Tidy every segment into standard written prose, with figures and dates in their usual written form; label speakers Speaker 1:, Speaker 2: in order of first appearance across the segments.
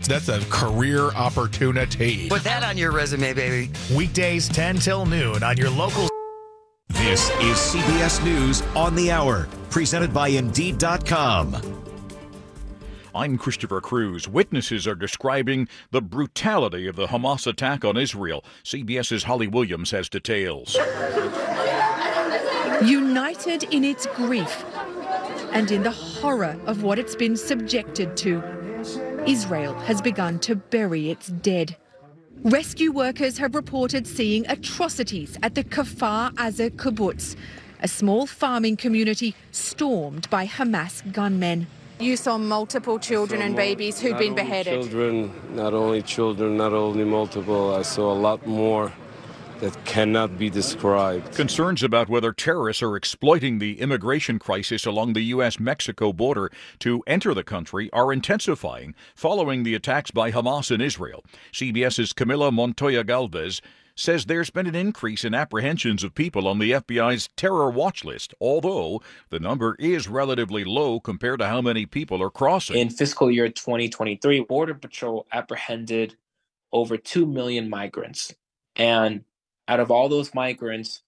Speaker 1: That's a career opportunity.
Speaker 2: Put that on your resume, baby.
Speaker 3: Weekdays 10 till noon on your local.
Speaker 4: This is CBS News on the Hour, presented by Indeed.com.
Speaker 5: I'm Christopher Cruz. Witnesses are describing the brutality of the Hamas attack on Israel. CBS's Holly Williams has details.
Speaker 6: United in its grief and in the horror of what it's been subjected to, Israel has begun to bury its dead. Rescue workers have reported seeing atrocities at the Kfar Aza kibbutz, a small farming community stormed by Hamas gunmen.
Speaker 7: You saw multiple children and babies who'd been beheaded.
Speaker 8: Not only children, not only multiple. I saw a lot more that cannot be described.
Speaker 5: Concerns about whether terrorists are exploiting the immigration crisis along the U.S.-Mexico border to enter the country are intensifying following the attacks by Hamas in Israel. CBS's Camila Montoya Galvez says there's been an increase in apprehensions of people on the FBI's terror watch list, although the number is relatively low compared to how many people are crossing.
Speaker 9: In fiscal year 2023, Border Patrol apprehended over 2 million migrants. And out of all those migrants,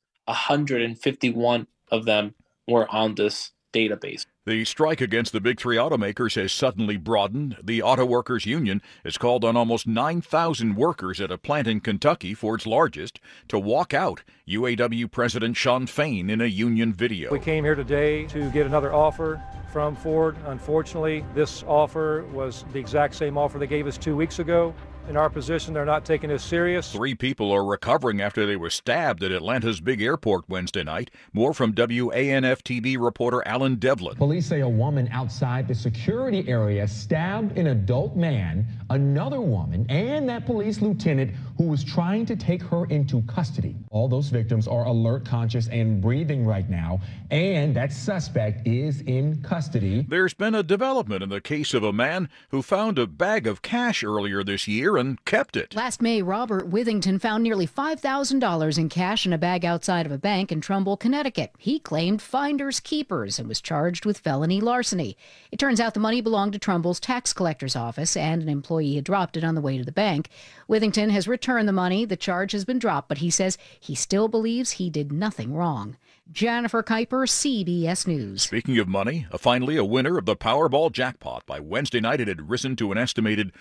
Speaker 9: 151 of them were on this database.
Speaker 5: The strike against the big three automakers has suddenly broadened. The Auto Workers Union has called on almost 9,000 workers at a plant in Kentucky, Ford's largest, to walk out. UAW President Shawn Fain in a union video.
Speaker 10: We came here today to get another offer from Ford. Unfortunately, this offer was the exact same offer they gave us 2 weeks ago. In our position, they're not taking this serious.
Speaker 5: 3 people are recovering after they were stabbed at Atlanta's big airport Wednesday night. More from WANF-TV reporter Alan Devlin.
Speaker 11: Police say a woman outside the security area stabbed an adult man, another woman, and that police lieutenant who was trying to take her into custody. All those victims are alert, conscious, and breathing right now, and that suspect is in custody.
Speaker 5: There's been a development in the case of a man who found a bag of cash earlier this year and kept it.
Speaker 12: Last May, Robert Withington found nearly $5,000 in cash in a bag outside of a bank in Trumbull, Connecticut. He claimed finders keepers and was charged with felony larceny. It turns out the money belonged to Trumbull's tax collector's office, and an employee had dropped it on the way to the bank. Withington has returned the money. The charge has been dropped, but he says he still believes he did nothing wrong. Jennifer Kuiper, CBS News.
Speaker 5: Speaking of money, finally a winner of the Powerball jackpot. By Wednesday night, it had risen to an estimated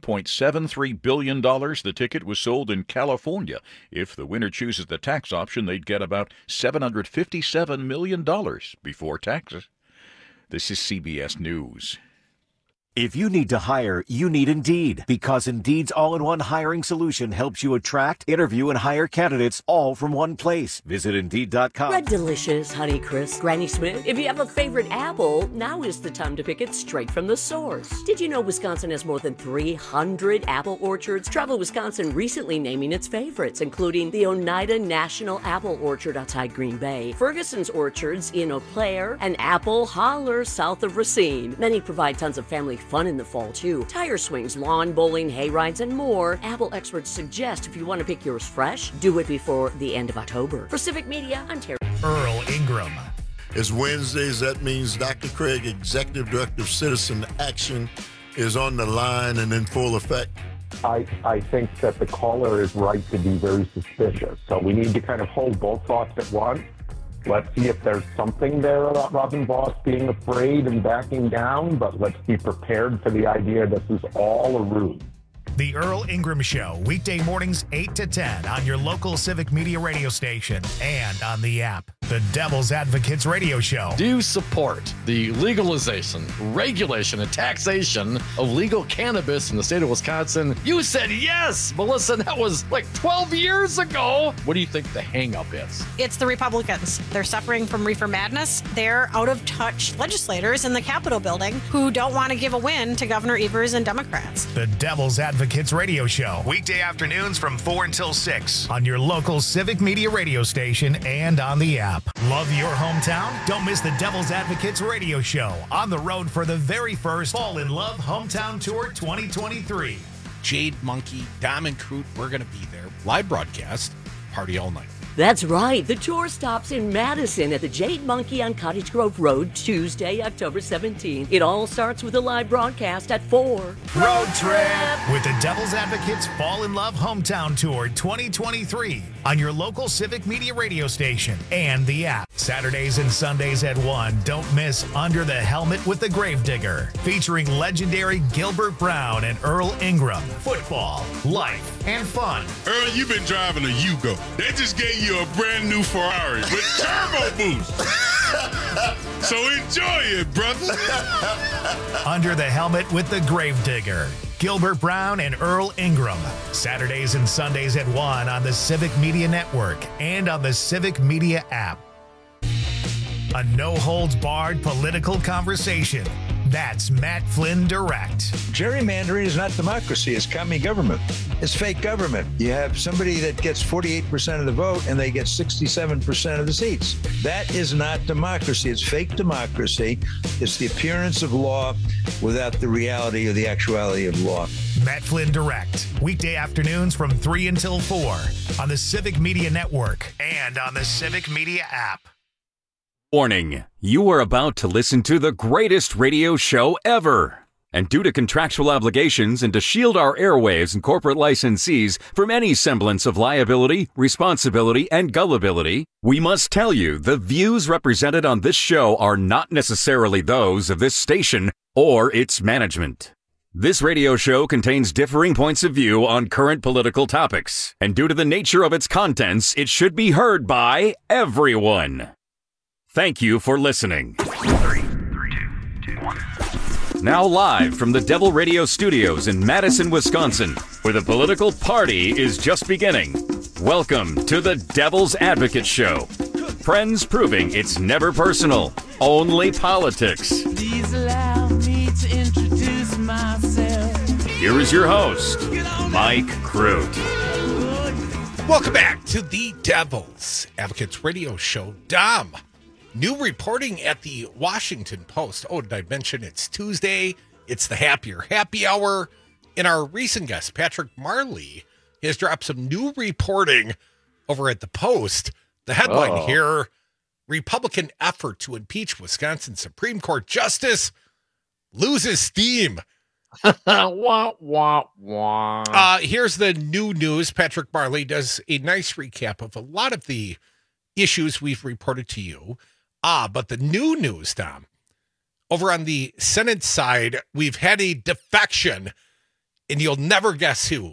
Speaker 5: $1.73 billion. The ticket was sold in California. If the winner chooses the tax option, they'd get about $757 million before taxes. This is CBS News.
Speaker 4: If you need to hire, you need Indeed, because Indeed's all-in-one hiring solution helps you attract, interview, and hire candidates all from one place. Visit Indeed.com.
Speaker 13: Red Delicious, Honeycrisp, Granny Smith. If you have a favorite apple, now is the time to pick it straight from the source. Did you know Wisconsin has more than 300 apple orchards? Travel Wisconsin recently naming its favorites, including the Oneida National Apple Orchard outside Green Bay, Ferguson's Orchards in Eau Claire, and Apple Holler south of Racine. Many provide tons of family fun in the fall, too. Tire swings, lawn bowling, hay rides, and more. Apple experts suggest if you want to pick yours fresh, do it before the end of October. For Civic Media, I'm Terry.
Speaker 3: Earl Ingram.
Speaker 14: It's Wednesdays. That means Dr. Craig, Executive Director of Citizen Action, is on the line and in full effect.
Speaker 15: I think that the caller is right to be very suspicious. So we need to kind of hold both thoughts at once. Let's see if there's something there about Robin Vos being afraid and backing down, but let's be prepared for the idea this is all a ruse.
Speaker 3: The Earl Ingram Show, weekday mornings 8 to 10 on your local Civic Media radio station and on the app. The Devil's Advocates Radio Show.
Speaker 16: Do you support the legalization, regulation, and taxation of legal cannabis in the state of Wisconsin? You said yes, Melissa. That was like 12 years ago. What do you think the hang-up is?
Speaker 17: It's the Republicans. They're suffering from reefer madness. They're out-of-touch legislators in the Capitol building who don't want to give a win to Governor Evers and Democrats.
Speaker 3: The Devil's Advocates Radio Show, weekday afternoons from 4 until 6 on your local Civic Media radio station and on the app. Love your hometown? Don't miss the Devil's Advocates Radio Show on the road for the very first Fall in Love Hometown Tour 2023.
Speaker 1: Jade Monkey, Diamond Crute, we're going to be there. Live broadcast, party all night.
Speaker 13: That's right. The tour stops in Madison at the Jade Monkey on Cottage Grove Road, Tuesday, October 17th. It all starts with a live broadcast at 4.
Speaker 3: Road trip with the Devil's Advocates Fall in Love Hometown Tour 2023 on your local Civic Media radio station and the app. Saturdays and Sundays at 1. Don't miss Under the Helmet with the Gravedigger, featuring legendary Gilbert Brown and Earl Ingram. Football, life, and fun.
Speaker 18: Earl, you've been driving a Yugo. They just gave you a brand new Ferrari with turbo boost. So enjoy it, brother.
Speaker 3: Under the Helmet with the Gravedigger. Gilbert Brown and Earl Ingram. Saturdays and Sundays at 1 on the Civic Media Network and on the Civic Media app. A no-holds-barred political conversation. That's Matt Flynn Direct.
Speaker 19: Gerrymandering is not democracy. It's commie government. It's fake government. You have somebody that gets 48% of the vote and they get 67% of the seats. That is not democracy. It's fake democracy. It's the appearance of law without the reality or the actuality of law.
Speaker 3: Matt Flynn Direct. Weekday afternoons from 3 until 4 on the Civic Media Network and on the Civic Media app.
Speaker 20: Warning, you are about to listen to the greatest radio show ever. And due to contractual obligations and to shield our airwaves and corporate licensees from any semblance of liability, responsibility, and gullibility, we must tell you the views represented on this show are not necessarily those of this station or its management. This radio show contains differing points of view on current political topics, and due to the nature of its contents, it should be heard by everyone. Thank you for listening.
Speaker 21: 3, 2, 1.
Speaker 20: Now live from the Devil Radio Studios in Madison, Wisconsin, where the political party is just beginning. Welcome to the Devil's Advocate Show. Friends proving it's never personal, only politics.
Speaker 22: Please allow me to introduce myself.
Speaker 20: Here is your host, Mike Crute.
Speaker 1: Welcome back to the Devil's Advocates Radio Show. Dom. New reporting at the Washington Post. Oh, did I mention it's Tuesday? It's the happy hour. And our recent guest, Patrick Marley, has dropped some new reporting over at the Post. The headline here, Republican effort to impeach Wisconsin Supreme Court Justice loses steam.
Speaker 16: Wah, wah, wah.
Speaker 1: Here's the new news. Patrick Marley does a nice recap of a lot of the issues we've reported to you. But the new news, Tom, over on the Senate side, we've had a defection, and you'll never guess who.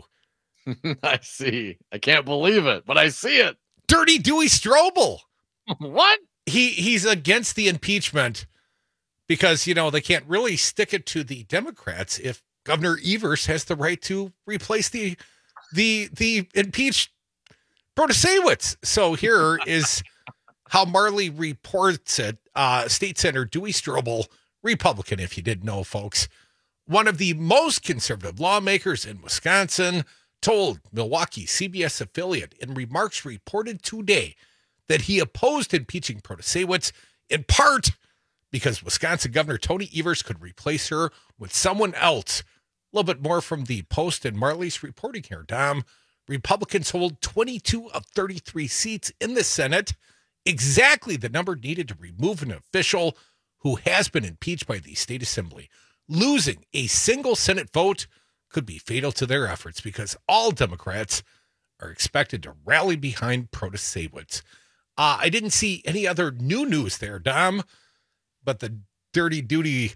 Speaker 16: I see. I can't believe it, but I see it.
Speaker 1: Dirty Dewey Strobel.
Speaker 16: What?
Speaker 1: He's against the impeachment because, they can't really stick it to the Democrats if Governor Evers has the right to replace the impeached Protasewicz. So here is how Marley reports it. State Senator Dewey Strobel, Republican, if you didn't know, folks, one of the most conservative lawmakers in Wisconsin, told Milwaukee CBS affiliate in remarks reported today that he opposed impeaching Protasewicz in part because Wisconsin Governor Tony Evers could replace her with someone else. A little bit more from the Post and Marley's reporting here, Dom. Republicans hold 22 of 33 seats in the Senate, exactly the number needed to remove an official who has been impeached by the state assembly. Losing a single Senate vote could be fatal to their efforts because all Democrats are expected to rally behind Protasewicz. I didn't see any other new news there, Dom, but the Dirty Dewey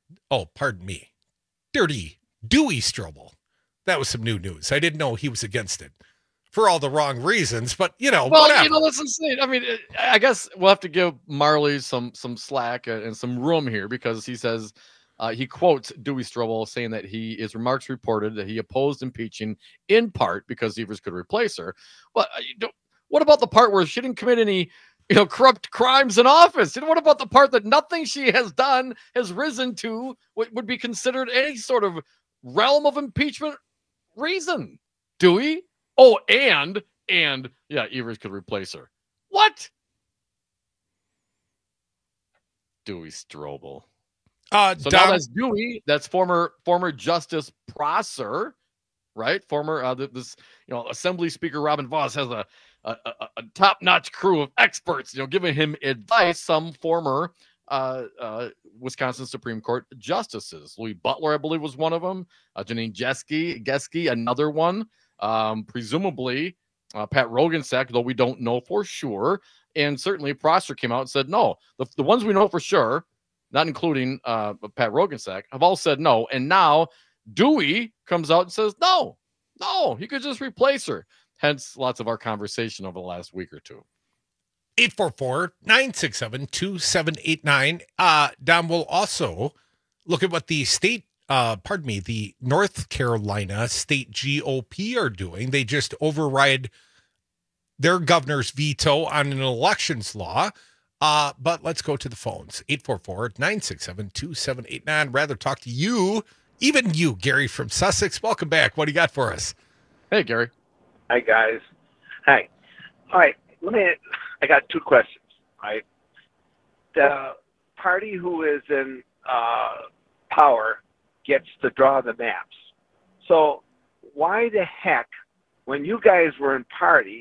Speaker 1: Strobel. That was some new news. I didn't know he was against it for all the wrong reasons, but whatever.
Speaker 16: Let's insane. I mean, I guess we'll have to give Marley some slack and some room here because he says he quotes Dewey Strobel saying that his remarks reported that he opposed impeaching in part because Evers could replace her. But what about the part where she didn't commit any, corrupt crimes in office? What about the part that nothing she has done has risen to what would be considered any sort of realm of impeachment reason? Dewey? Oh, and Evers could replace her. What? Dewey Strobel. So now that's Dewey. That's former Justice Prosser, right? Former Assembly Speaker Robin Vos has a top-notch crew of experts, giving him advice. Some former Wisconsin Supreme Court justices. Louis Butler, I believe, was one of them. Janine Geske, another one. Presumably Pat Roggensack, though we don't know for sure. And certainly Prosser came out and said no. The ones we know for sure, not including Pat Roggensack, have all said no. And now Dewey comes out and says no, he could just replace her. Hence lots of our conversation over the last week or two.
Speaker 1: 844-967-2789. Don will also look at what the the North Carolina state GOP are doing. They just override their governor's veto on an elections law. But let's go to the phones. 844-967-2789. Rather talk to you, even you, Gary from Sussex. Welcome back. What do you got for us?
Speaker 16: Hey, Gary.
Speaker 2: Hi, guys. Hi. All right. I got two questions. Right. The party who is in power gets to draw the maps. So why the heck, when you guys were in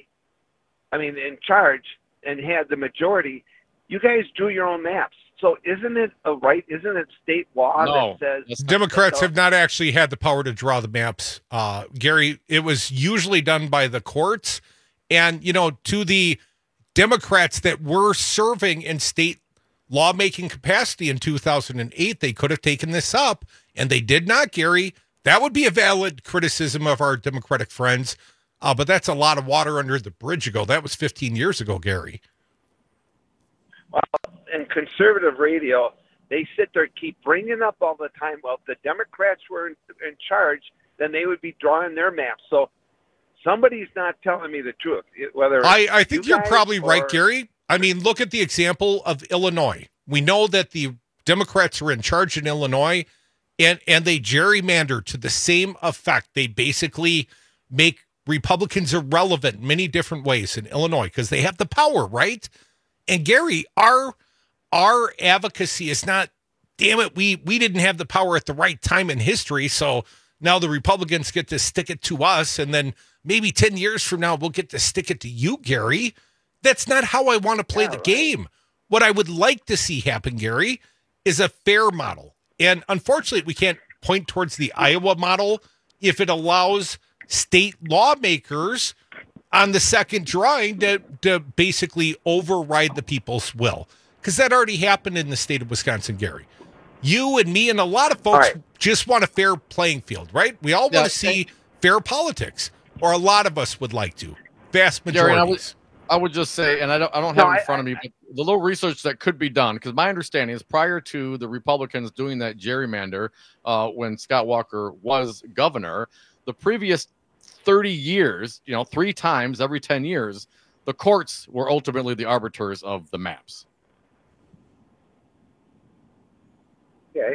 Speaker 2: charge and had the majority, you guys drew your own maps. So isn't it state law that says
Speaker 1: Democrats have not actually had the power to draw the maps, Gary? It was usually done by the courts. And, to the Democrats that were serving in state lawmaking capacity in 2008, they could have taken this up, and they did not, Gary. That would be a valid criticism of our Democratic friends, but that's a lot of water under the bridge ago. That was 15 years ago, Gary.
Speaker 2: Well, in conservative radio, they sit there and keep bringing up all the time, well, if the Democrats were in charge, then they would be drawing their maps. So somebody's not telling me the truth. Whether
Speaker 1: I think you're probably right, Gary. I mean, look at the example of Illinois. We know that the Democrats are in charge in Illinois, and they gerrymander to the same effect. They basically make Republicans irrelevant in many different ways in Illinois because they have the power, right? And Gary, our advocacy is not, damn it, we didn't have the power at the right time in history, so now the Republicans get to stick it to us, and then maybe 10 years from now, we'll get to stick it to you, Gary. That's not how I want to play the game. What I would like to see happen, Gary, is a fair model. And unfortunately, we can't point towards the Iowa model if it allows state lawmakers on the second drawing to basically override the people's will. Because that already happened in the state of Wisconsin, Gary. You and me and a lot of folks just want a fair playing field, right? We all want to see fair politics, or a lot of us would like to. Vast majority.
Speaker 16: Gary, I would just say, and I don't have it in front of me, but the little research that could be done, because my understanding is prior to the Republicans doing that gerrymander when Scott Walker was governor, the previous 30 years, 3 times every 10 years, the courts were ultimately the arbiters of the maps.
Speaker 2: Okay.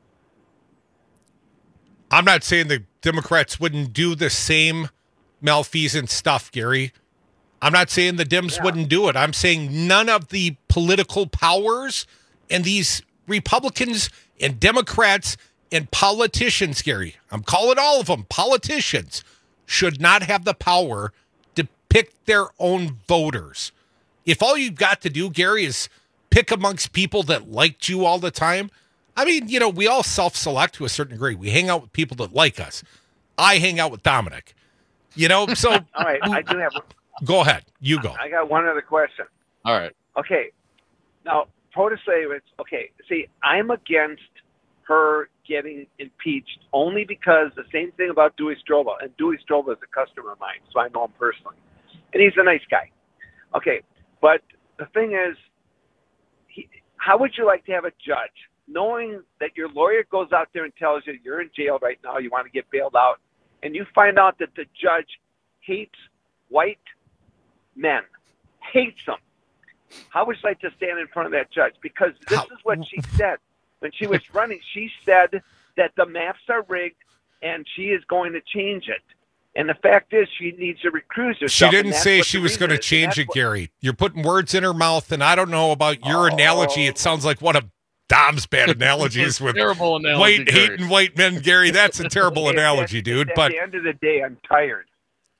Speaker 1: I'm not saying the Democrats wouldn't do the same malfeasant stuff, Gary. I'm not saying the Dems wouldn't do it. I'm saying none of the political powers and these Republicans and Democrats and politicians, Gary, I'm calling all of them politicians, should not have the power to pick their own voters. If all you've got to do, Gary, is pick amongst people that liked you all the time, I mean, we all self-select to a certain degree. We hang out with people that like us. I hang out with Dominic, so.
Speaker 2: All right, I do have.
Speaker 1: Go ahead. You go.
Speaker 2: I got one other question.
Speaker 16: All right.
Speaker 2: Okay. Now, Protasevich, see, I'm against her getting impeached only because the same thing about Dewey Strobel. And Dewey Strobel is a customer of mine, so I know him personally. And he's a nice guy. Okay. But the thing is, how would you like to have a judge, knowing that your lawyer goes out there and tells you you're in jail right now, you want to get bailed out, and you find out that the judge hates white men, hates them. How would you like to stand in front of that judge? Because this is what she said. When she was running, she said that the maps are rigged and she is going to change it. And the fact is, she needs to recuse herself.
Speaker 1: She didn't say she was going to change it, Gary. You're putting words in her mouth, and I don't know about your analogy. It sounds like one of Dom's bad analogies with
Speaker 16: terrible analogy,
Speaker 1: hating white men, Gary. That's a terrible analogy, dude.
Speaker 2: At
Speaker 1: But
Speaker 2: the end of the day, I'm tired.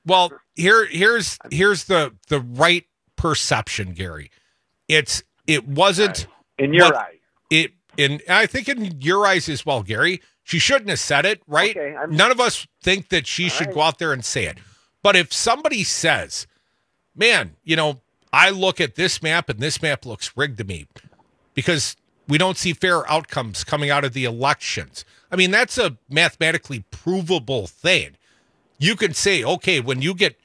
Speaker 1: Well, here's the right perception, Gary. It wasn't
Speaker 2: in your eyes.
Speaker 1: And I think in your eyes as well, Gary. She shouldn't have said it, right?
Speaker 2: Okay,
Speaker 1: None of us think that she should go out there and say it. But if somebody says, man, I look at this map and this map looks rigged to me because we don't see fair outcomes coming out of the elections. I mean, that's a mathematically provable thing. You can say, okay, when you get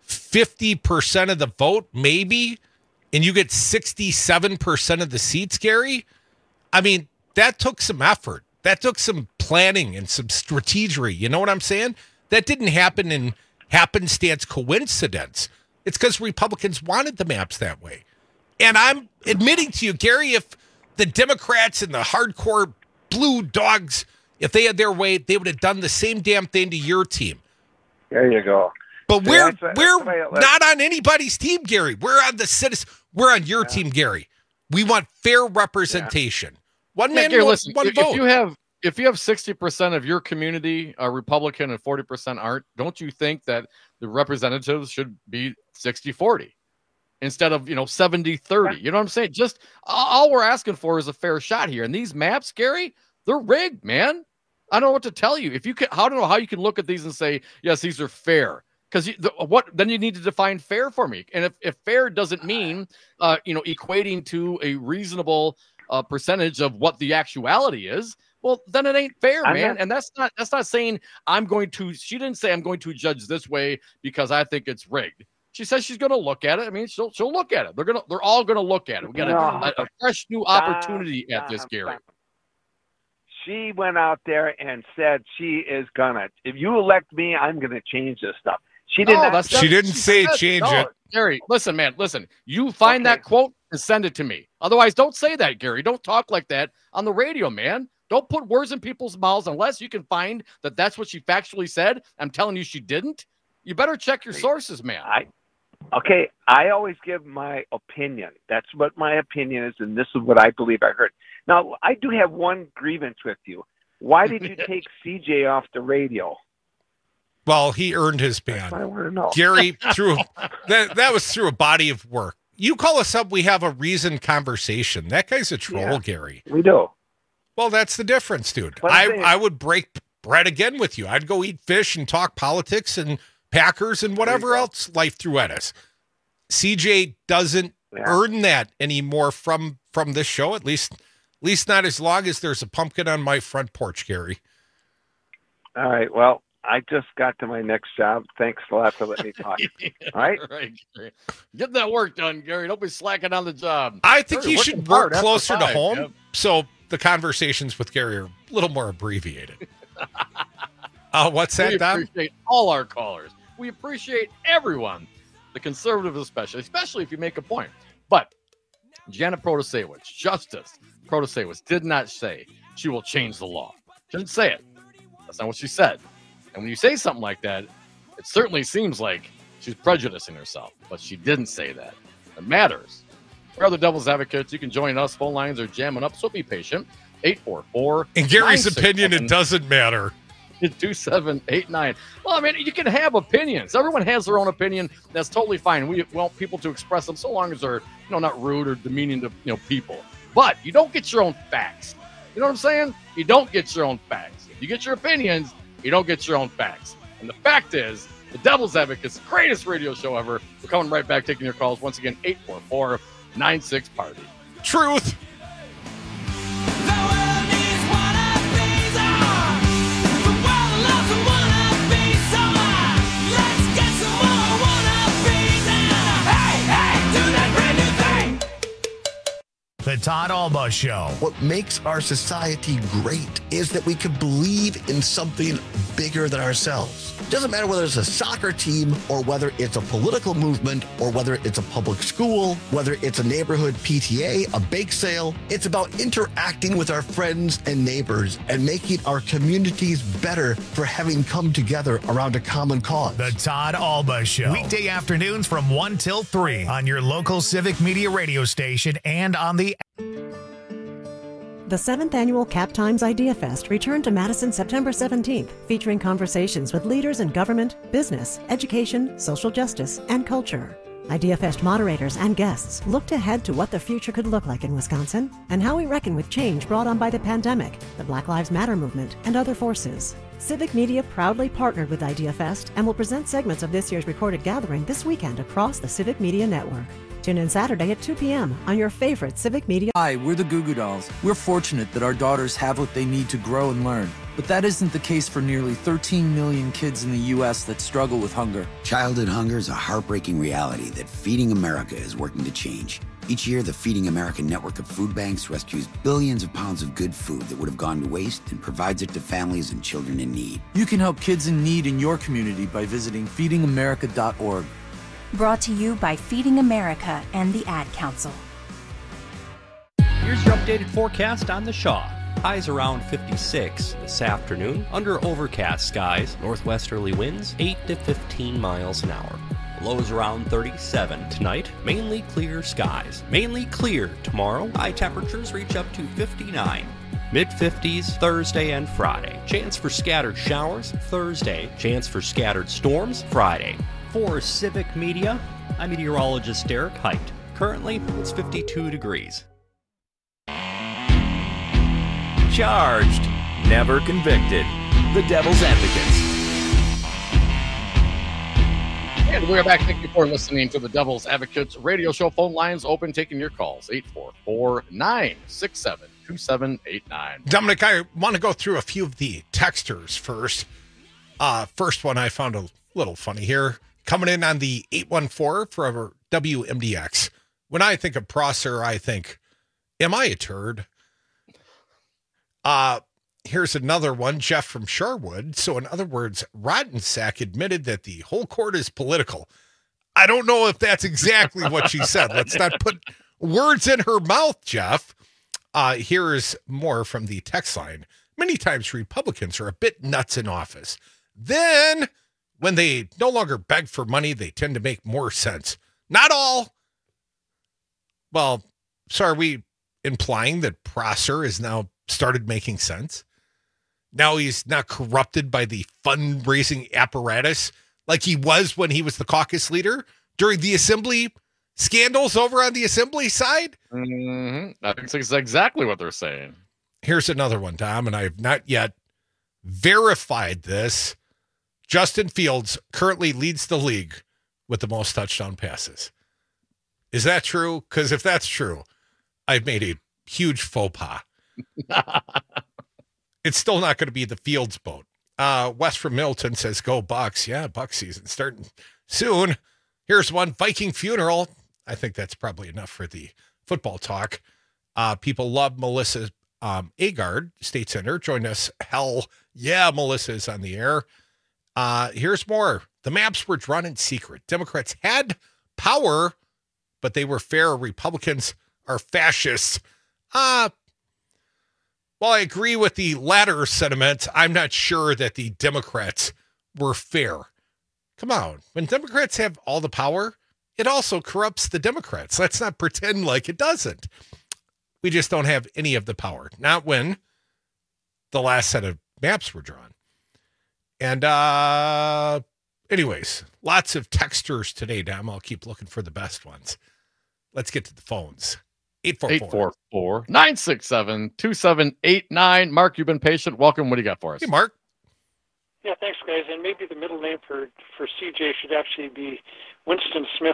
Speaker 1: 50% of the vote, maybe, and you get 67% of the seats, Gary, I mean, that took some effort. That took some planning and some strategy. You know what I'm saying? That didn't happen in happenstance coincidence. It's because Republicans wanted the maps that way. And I'm admitting to you, Gary, if the Democrats and the hardcore blue dogs, if they had their way, they would have done the same damn thing to your team.
Speaker 2: There you go.
Speaker 1: But we're not on anybody's team, Gary. We're on the citizens. We're on your team, Gary. We want fair representation. One man,
Speaker 16: Gary,
Speaker 1: one
Speaker 16: If
Speaker 1: vote.
Speaker 16: you have 60% of your community are Republican and 40% aren't, don't you think that the representatives should be 60-40 instead of 70-30? You know what I'm saying? Just all we're asking for is a fair shot here. And these maps, Gary, they're rigged, man. I don't know what to tell you. I don't know how you can look at these and say, yes, these are fair. Because then you need to define fair for me. And if fair doesn't mean equating to a reasonable percentage of what the actuality is, well, then it ain't fair, man. And that's not saying she didn't say I'm going to judge this way because I think it's rigged. She says she's going to look at it. I mean, she'll look at it. They're all going to look at it. We got a fresh new opportunity at this, Gary.
Speaker 2: She went out there and said she is gonna. If you elect me, I'm gonna change this stuff. She didn't.
Speaker 1: She didn't say change it.
Speaker 16: Gary, listen, man, listen. You find that quote and send it to me. Otherwise, don't say that, Gary. Don't talk like that on the radio, man. Don't put words in people's mouths unless you can find that that's what she factually said. I'm telling you, she didn't. You better check your sources, man.
Speaker 2: I always give my opinion. That's what my opinion is, and this is what I believe I heard. Now, I do have one grievance with you. Why did you take CJ off the radio?
Speaker 1: Well, he earned his ban.
Speaker 2: I want to know.
Speaker 1: Gary, that was through a body of work. You call us up, we have a reasoned conversation. That guy's a troll, Gary.
Speaker 2: We do.
Speaker 1: Well, that's the difference, dude. I would break bread again with you. I'd go eat fish and talk politics and Packers and whatever else life threw at us. CJ doesn't earn that anymore from this show, at least not as long as there's a pumpkin on my front porch, Gary.
Speaker 2: All right. Well, I just got to my next job. Thanks a lot for letting me talk. All right.
Speaker 16: Right, Gary. Get that work done, Gary. Don't be slacking on the job.
Speaker 1: I think you should work closer to home, so the conversations with Gary are a little more abbreviated. What's that, Don?
Speaker 16: We appreciate all our callers. We appreciate everyone, the conservative especially if you make a point. But Janet Protasewicz, Justice Protasewicz, did not say she will change the law. She didn't say it. That's not what she said. And when you say something like that, it certainly seems like she's prejudicing herself. But she didn't say that. It matters. We're the Devil's Advocates. You can join us. Phone lines are jamming up, so be patient. 844.
Speaker 1: In Gary's opinion, it doesn't matter.
Speaker 16: 2789. Well, I mean, you can have opinions. Everyone has their own opinion. That's totally fine. We want people to express them so long as they're, not rude or demeaning to, people. But you don't get your own facts. You know what I'm saying? You don't get your own facts. You get your opinions. You don't get your own facts. And the fact is, the Devil's Advocates, greatest radio show ever. We're coming right back, taking your calls. Once again, 844-96-PARTY.
Speaker 1: Truth.
Speaker 3: The Todd Alba Show.
Speaker 6: What makes our society great is that we can believe in something bigger than ourselves. It doesn't matter whether it's a soccer team or whether it's a political movement or whether it's a public school, whether it's a neighborhood PTA, a bake sale. It's about interacting with our friends and neighbors and making our communities better for having come together around a common cause.
Speaker 3: The Todd Alba Show. Weekday afternoons from 1 till 3 on your local Civic Media radio station and on the
Speaker 7: The 7th annual Cap Times Idea Fest returned to Madison September 17th, featuring conversations with leaders in government, business, education, social justice, and culture. Idea Fest moderators and guests looked ahead to what the future could look like in Wisconsin and how we reckon with change brought on by the pandemic, the Black Lives Matter movement, and other forces. Civic Media proudly partnered with Idea Fest and will present segments of this year's recorded gathering this weekend across the Civic Media Network. Tune in Saturday at 2 p.m. on your favorite Civic Media.
Speaker 8: Hi, we're the Goo Goo Dolls. We're fortunate that our daughters have what they need to grow and learn. But that isn't the case for nearly 13 million kids in the U.S. that struggle with hunger.
Speaker 23: Childhood hunger is a heartbreaking reality that Feeding America is working to change. Each year, the Feeding America network of food banks rescues billions of pounds of good food that would have gone to waste and provides it to families and children in need.
Speaker 8: You can help kids in need in your community by visiting feedingamerica.org.
Speaker 24: Brought to you by Feeding America and the Ad Council.
Speaker 25: Here's your updated forecast on the Shaw. Highs around 56 this afternoon, under overcast skies, northwesterly winds 8 to 15 miles an hour. Lows around 37 tonight, mainly clear skies. Mainly clear tomorrow, high temperatures reach up to 59. Mid-50s Thursday and Friday. Chance for scattered showers Thursday, chance for scattered storms Friday. For Civic Media, I'm meteorologist Derek Height. Currently, it's 52 degrees.
Speaker 20: Charged, never convicted. The Devil's Advocates.
Speaker 16: And we're back. Thank you for listening to the Devil's Advocates radio show. Phone lines open, taking your calls. 844-967-2789.
Speaker 1: Dominic, I want to go through a few of the texters first. First one I found a little funny here. Coming in on the 814 for WMDX. When I think of Prosser, I think, am I a turd? Here's another one, Jeff from Sherwood. So in other words, Rotten Sack admitted that the whole court is political. I don't know if that's exactly what she said. Let's not put words in her mouth, Jeff. Here's more from the text line. Many times Republicans are a bit nuts in office. Then when they no longer beg for money, they tend to make more sense. Not all. Well, so are we implying that Prosser has now started making sense? Now he's not corrupted by the fundraising apparatus like he was when he was the caucus leader during the assembly scandals over on the assembly side?
Speaker 16: Mm-hmm. I think that's exactly what they're saying.
Speaker 1: Here's another one, Tom, and I have not yet verified this. Justin Fields currently leads the league with the most touchdown passes. Is that true? Because if that's true, I've made a huge faux pas. It's still not going to be the Fields boat. Wes from Milton says, go Bucks. Yeah, Buck season starting soon. Here's one, Viking funeral. I think that's probably enough for the football talk. People love Melissa Agard, state senator. Join us. Hell yeah, Melissa is on the air. Here's more. The maps were drawn in secret. Democrats had power, but they were fair. Republicans are fascists. Well, I agree with the latter sentiment. I'm not sure that the Democrats were fair. Come on. When Democrats have all the power, it also corrupts the Democrats. Let's not pretend like it doesn't. We just don't have any of the power. Not when the last set of maps were drawn. And anyways, lots of texters today, Dom. I'll keep looking for the best ones. Let's get to the phones.
Speaker 16: 844-967-2789. Mark, you've been patient. Welcome. What do you got for us?
Speaker 1: Hey, Mark.
Speaker 26: Yeah, thanks, guys. And maybe the middle name for CJ should actually be Winston Smith.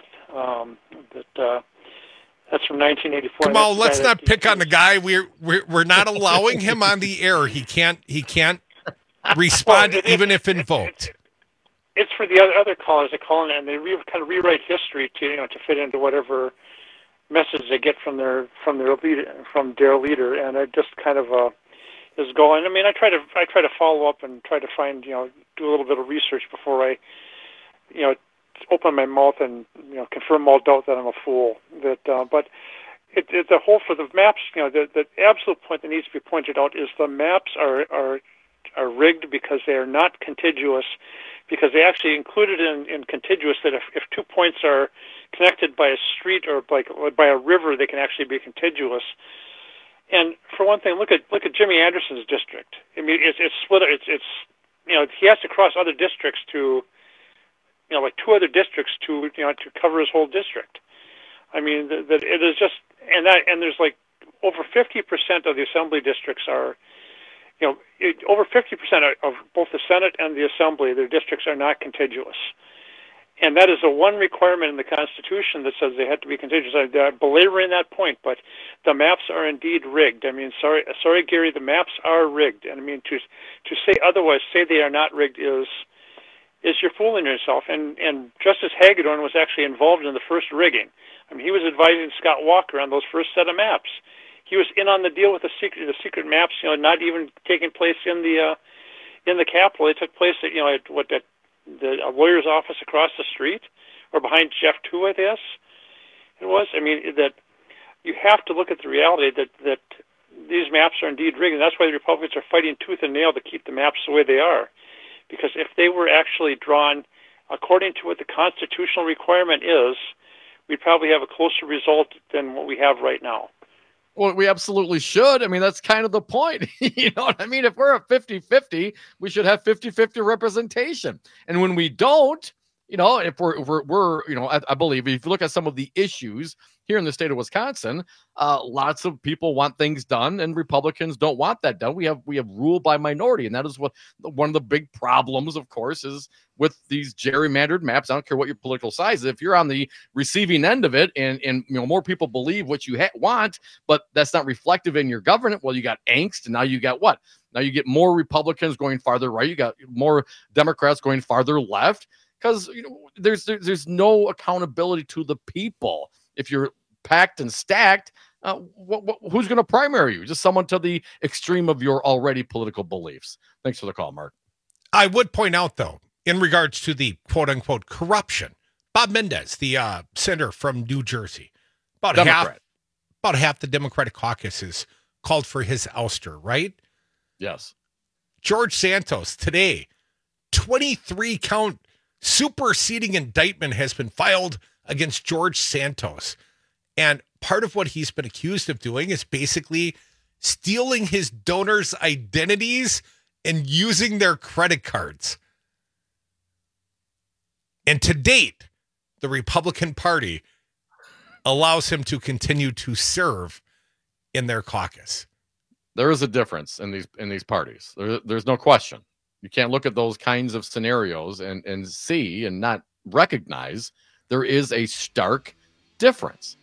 Speaker 26: That's from 1984.
Speaker 1: Come on, let's not pick on the guy. We're not allowing him on the air. He can't respond even if invoked.
Speaker 26: It's for the other callers that call in, and they kind of rewrite history to fit into whatever message they get from their leader, and it just kind of is going. I mean, I try to follow up and try to find do a little bit of research before I open my mouth and confirm all doubt that I'm a fool. But it's a whole for the maps. The absolute point that needs to be pointed out is the maps are rigged because they are not contiguous. Because they actually included in contiguous that if 2 points are connected by a street or by a river, they can actually be contiguous. And for one thing, look at Jimmy Anderson's district. I mean, it's split. It's he has to cross other districts to, like 2 other districts to cover his whole district. I mean, that it is just and there's like over 50% of the assembly districts are, over 50% of both the Senate and the Assembly, their districts are not contiguous. And that is the one requirement in the Constitution that says they have to be contiguous. I'm belaboring that point, but the maps are indeed rigged. I mean, sorry, Gary, the maps are rigged. And I mean, to say otherwise, say they are not rigged is you're fooling yourself. And Justice Hagedorn was actually involved in the first rigging. I mean, he was advising Scott Walker on those first set of maps. He was in on the deal with the secret maps, not even taking place in the Capitol. They took place at the lawyer's office across the street, or behind Jeff 2, I guess it was. I mean, that you have to look at the reality that these maps are indeed rigged, and that's why the Republicans are fighting tooth and nail to keep the maps the way they are. Because if they were actually drawn according to what the constitutional requirement is, we'd probably have a closer result than what we have right now.
Speaker 16: Well, we absolutely should. I mean, that's kind of the point. You know what I mean? If we're at 50-50, we should have 50-50 representation. And when we don't, if we're I believe if you look at some of the issues here in the state of Wisconsin, lots of people want things done and Republicans don't want that done. We have rule by minority. And that is what one of the big problems, of course, is with these gerrymandered maps. I don't care what your political size is. If you're on the receiving end of it and more people believe what you want, but that's not reflective in your government, well, you got angst. And now you got what? Now you get more Republicans going farther right. You got more Democrats going farther left. Because there's no accountability to the people. If you're packed and stacked, who's going to primary you? Just someone to the extreme of your already political beliefs. Thanks for the call, Mark.
Speaker 1: I would point out, though, in regards to the quote-unquote corruption, Bob Mendez, the senator from New Jersey, about half the Democratic caucus has called for his ouster, right?
Speaker 16: Yes.
Speaker 1: George Santos, today, 23-count superseding indictment has been filed against George Santos. And part of what he's been accused of doing is basically stealing his donors' identities and using their credit cards. And to date, the Republican Party allows him to continue to serve in their caucus.
Speaker 16: There is a difference in these parties. There's no question. You can't look at those kinds of scenarios and see and not recognize there is a stark difference.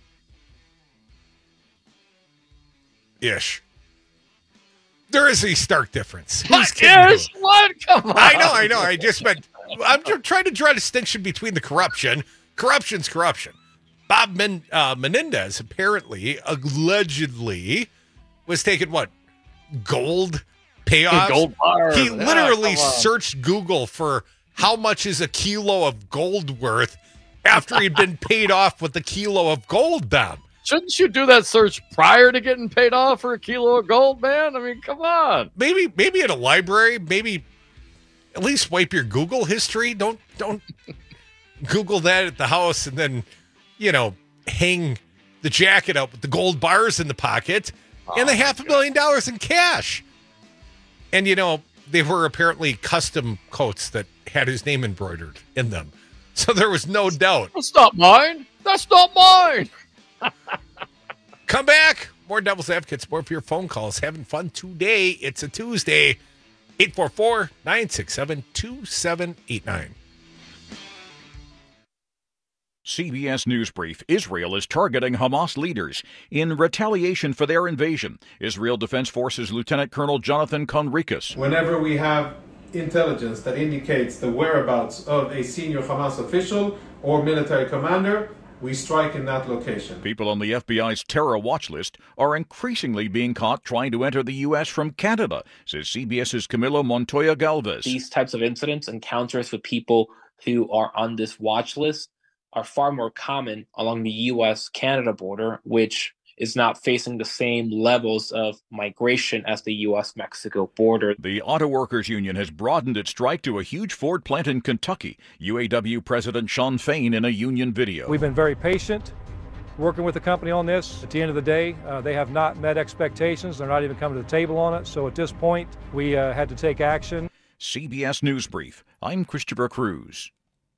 Speaker 1: Ish. There is a stark difference.
Speaker 16: What? Come on.
Speaker 1: I know. I just meant, I'm just trying to draw a distinction between the corruption. Corruption's corruption. Bob Menendez apparently, allegedly, was taking gold payoffs?
Speaker 16: Gold bars.
Speaker 1: He literally searched Google for how much is a kilo of gold worth after he'd been paid off with a kilo of gold down.
Speaker 16: Shouldn't you do that search prior to getting paid off for a kilo of gold, man? I mean, come on.
Speaker 1: Maybe at a library, maybe at least wipe your Google history. Don't Google that at the house and then, hang the jacket up with the gold bars in the pocket and the $500,000 in cash. And, they were apparently custom coats that had his name embroidered in them. So there was no doubt.
Speaker 16: That's not mine.
Speaker 1: Come back. More Devil's Advocates, more of your phone calls. Having fun today. It's a Tuesday. 844-967-2789.
Speaker 4: CBS News Brief. Israel is targeting Hamas leaders in retaliation for their invasion. Israel Defense Forces Lieutenant Colonel Jonathan Conricus.
Speaker 5: Whenever we have intelligence that indicates the whereabouts of a senior Hamas official or military commander, we strike in that location.
Speaker 4: People on the FBI's terror watch list are increasingly being caught trying to enter the U.S. from Canada, says CBS's Camilo Montoya Galvez.
Speaker 9: These types of incidents, encounters with people who are on this watch list, are far more common along the U.S.-Canada border, which is not facing the same levels of migration as the U.S.-Mexico border.
Speaker 4: The Auto Workers Union has broadened its strike to a huge Ford plant in Kentucky. UAW President Shawn Fain in a union video.
Speaker 10: We've been very patient. working with the company on this. At the end of the day, they have not met expectations. They're not even coming to the table on it. So at this point, we had to take action.
Speaker 4: CBS News Brief. I'm Christopher Cruz.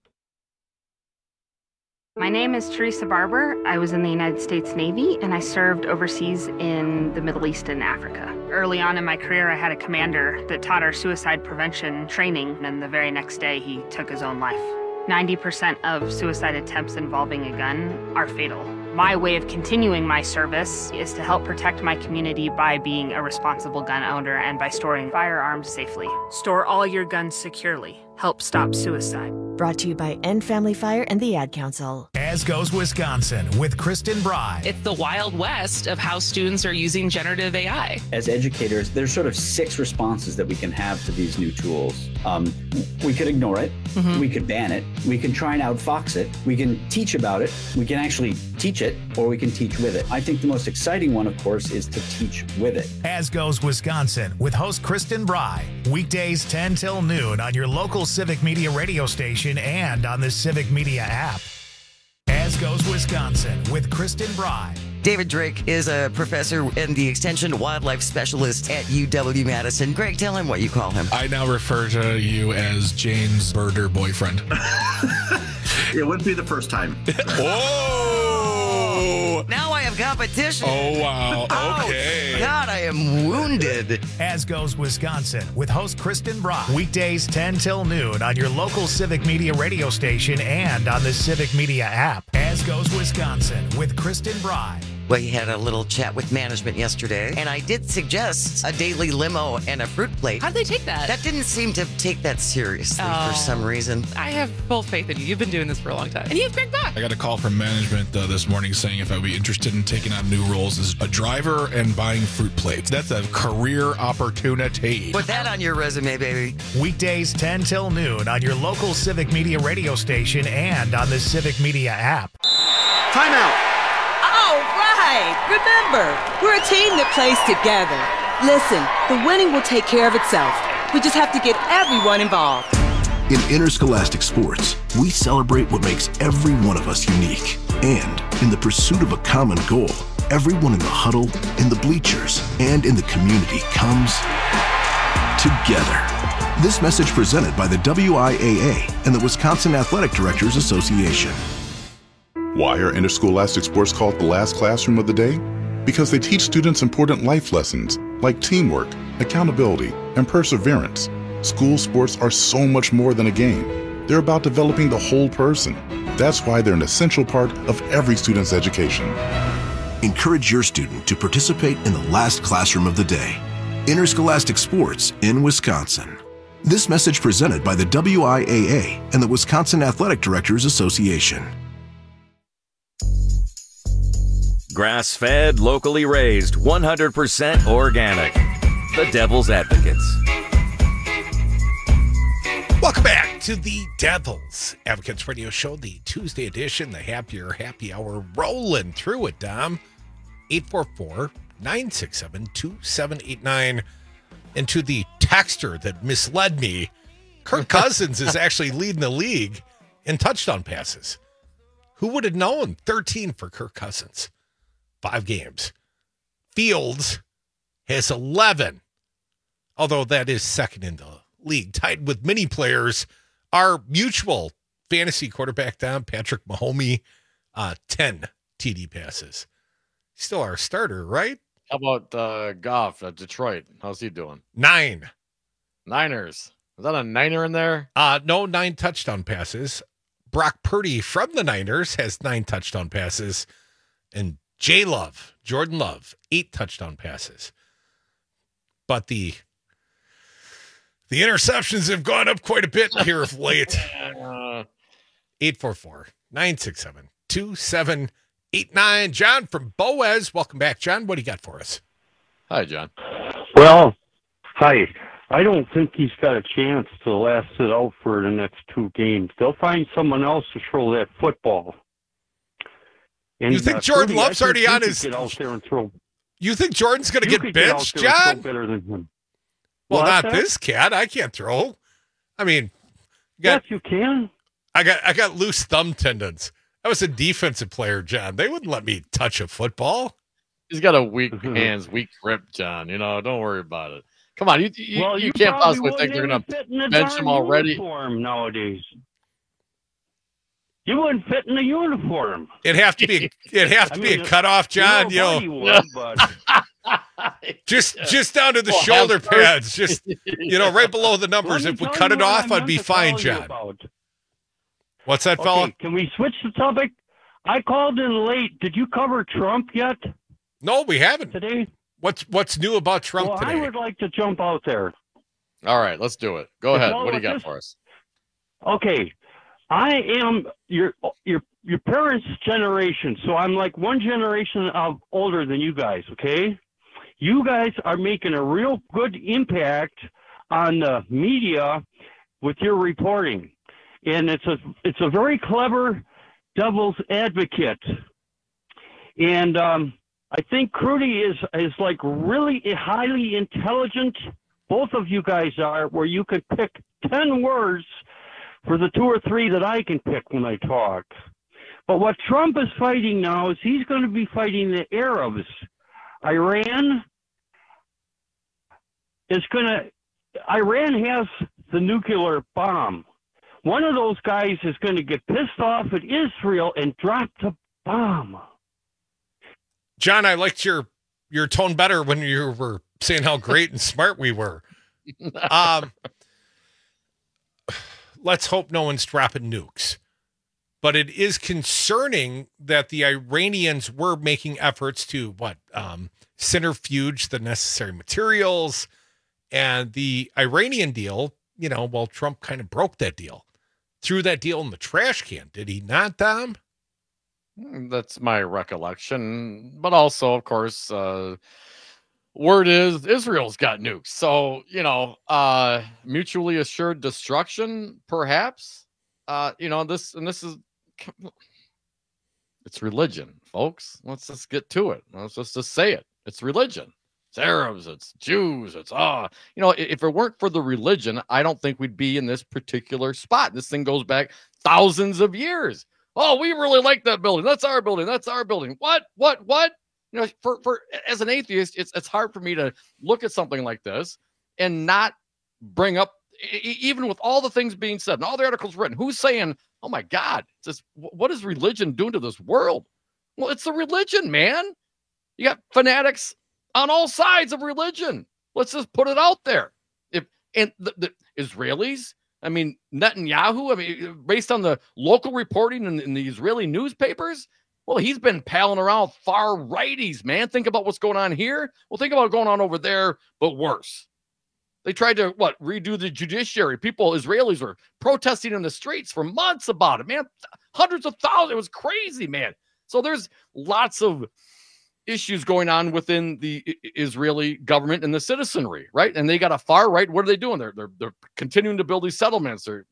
Speaker 11: My name is Teresa Barber. I was in the United States Navy, and I served overseas in the Middle East and Africa. Early on in my career, I had a commander that taught our suicide prevention training, and the very next day, he took his own life. 90% of suicide attempts involving a gun are fatal. My way of continuing my service is to help protect my community by being a responsible gun owner and by storing firearms safely. Store all your guns securely. Help stop suicide.
Speaker 12: Brought to you by End Family Fire and the Ad Council.
Speaker 3: As Goes Wisconsin with Kristen Bry.
Speaker 14: It's the Wild West of how students are using generative AI.
Speaker 15: As educators, there's sort of 6 responses that we can have to these new tools. We could ignore it. Mm-hmm. We could ban it. We can try and outfox it. We can teach about it. We can actually teach it, or we can teach with it. I think the most exciting one, of course, is to teach with it.
Speaker 3: As Goes Wisconsin with host Kristen Bry. Weekdays 10 till noon on your local Civic Media radio station and on the Civic Media app. As Goes Wisconsin with Kristen Bry.
Speaker 17: David Drake is a professor and the Extension Wildlife Specialist at UW-Madison. Greg, tell him what you call him.
Speaker 27: I now refer to you as Jane's birder boyfriend.
Speaker 28: It wouldn't be the first time.
Speaker 27: Whoa!
Speaker 17: Now I have competition.
Speaker 27: Oh, wow. Okay.
Speaker 17: Oh, God, I am wounded.
Speaker 3: As Goes Wisconsin with host Kristen Bry. Weekdays 10 till noon on your local Civic Media radio station and on the Civic Media app. As Goes Wisconsin with Kristen Bry.
Speaker 17: We had a little chat with management yesterday, and I did suggest a daily limo and a fruit plate.
Speaker 14: How'd they take that?
Speaker 17: That didn't seem to take that seriously for some reason.
Speaker 14: I have full faith in you. You've been doing this for a long time. And you have Greg Bach.
Speaker 27: I got a call from management this morning saying if I would be interested in taking on new roles as a driver and buying fruit plates. That's a career opportunity.
Speaker 17: Put that on your resume, baby.
Speaker 3: Weekdays 10 till noon on your local Civic Media radio station and on the Civic Media app.
Speaker 29: Timeout.
Speaker 30: All right. Remember, we're a team that plays together. Listen, the winning will take care of itself. We just have to get everyone involved.
Speaker 31: In interscholastic sports, we celebrate what makes every one of us unique. And in the pursuit of a common goal, everyone in the huddle, in the bleachers, and in the community comes together. This message presented by the WIAA and the Wisconsin Athletic Directors Association.
Speaker 18: Why are interscholastic sports called the last classroom of the day? Because they teach students important life lessons like teamwork, accountability, and perseverance. School sports are so much more than a game. They're about developing the whole person. That's why they're an essential part of every student's education.
Speaker 31: Encourage your student to participate in the last classroom of the day. Interscholastic sports in Wisconsin. This message presented by the WIAA and the Wisconsin Athletic Directors Association.
Speaker 20: Grass-fed, locally raised, 100% organic. The Devil's Advocates.
Speaker 1: Welcome back to the Devil's Advocates Radio Show, the Tuesday edition, the happy hour, rolling through it, Dom. 844-967-2789. And to the texter that misled me, Kirk Cousins is actually leading the league in touchdown passes. Who would have known? 13 for Kirk Cousins. 5 games. Fields has 11, although that is second in the league, tied with many players. Our mutual fantasy quarterback down, Patrick Mahomes, 10 TD passes. Still our starter, right?
Speaker 16: How about Goff at Detroit? How's he doing?
Speaker 1: 9.
Speaker 16: Niners. Is that a Niner in there?
Speaker 1: No, 9 touchdown passes. Brock Purdy from the Niners has 9 touchdown passes. And Jordan Love, 8 touchdown passes. But the interceptions have gone up quite a bit here of late. 844-967-2789. John from Boaz. Welcome back, John. What do you got for us?
Speaker 16: Hi, John.
Speaker 32: Well, hi. I don't think he's got a chance to last it out for the next 2 games. They'll find someone else to throw that football. And,
Speaker 1: you think Jordan Love's already on his...
Speaker 32: Get out there and throw.
Speaker 1: You think Jordan's going to get benched, John?
Speaker 32: Better than him.
Speaker 1: Well, not this cat. I can't throw. I mean,
Speaker 32: yes, you can.
Speaker 1: I got loose thumb tendons, I was a defensive player, John. They wouldn't let me touch a football.
Speaker 16: He's got a weak hands, weak grip, John. Don't worry about it. Come on, you can't possibly think they're going to bench him already.
Speaker 32: Uniform nowadays. You wouldn't fit in the uniform.
Speaker 1: It'd have to be a cutoff, John. Just down to the shoulder pads, just right below the numbers. If we cut it off, I'd be fine, John. What's that, fella?
Speaker 32: Can we switch the topic? I called in late. Did you cover Trump yet?
Speaker 1: No, we haven't.
Speaker 32: Today?
Speaker 1: What's new about Trump today?
Speaker 32: I would like to jump out there.
Speaker 16: All right, let's do it. Go ahead. What do you got for us?
Speaker 32: Okay. I am your parents' generation, so I'm like one generation older than you guys, okay? You guys are making a real good impact on the media with your reporting. And it's a very clever devil's advocate. And I think Crudy is like really highly intelligent. Both of you guys are, where you could pick 10 words for the 2 or 3 that I can pick when I talk. But what Trump is fighting now is he's going to be fighting the Arabs. Iran has the nuclear bomb. One of those guys is going to get pissed off at Israel and drop the bomb.
Speaker 1: John, I liked your tone better when you were saying how great and smart we were. Let's hope no one's dropping nukes. But it is concerning that the Iranians were making efforts to centrifuge the necessary materials, and the Iranian deal, Trump kind of broke that deal, threw that deal in the trash can. Did he not, Dom?
Speaker 16: That's my recollection. But also, of course, word is Israel's got nukes. So, mutually assured destruction, perhaps. This is, it's religion, folks. Let's just get to it. Let's just say it. It's religion. It's Arabs, it's Jews, it's if it weren't for the religion, I don't think we'd be in this particular spot. This thing goes back thousands of years. Oh, we really like that building. That's our building. That's our building. What? For as an atheist, it's hard for me to look at something like this and not bring up, even with all the things being said and all the articles written, who's saying, oh my God, what is religion doing to this world? Well, it's the religion, man. You got fanatics on all sides of religion. Let's just put it out there. The Israelis, Netanyahu, based on the local reporting in the Israeli newspapers, well, he's been palling around far righties, man. Think about what's going on here. Well, think about what's going on over there, but worse. They tried to, redo the judiciary. Israelis were protesting in the streets for months about it, man. Hundreds of thousands. It was crazy, man. So there's lots of issues going on within the Israeli government and the citizenry, right? And they got a far right. What are they doing? They're continuing to build these settlements. They're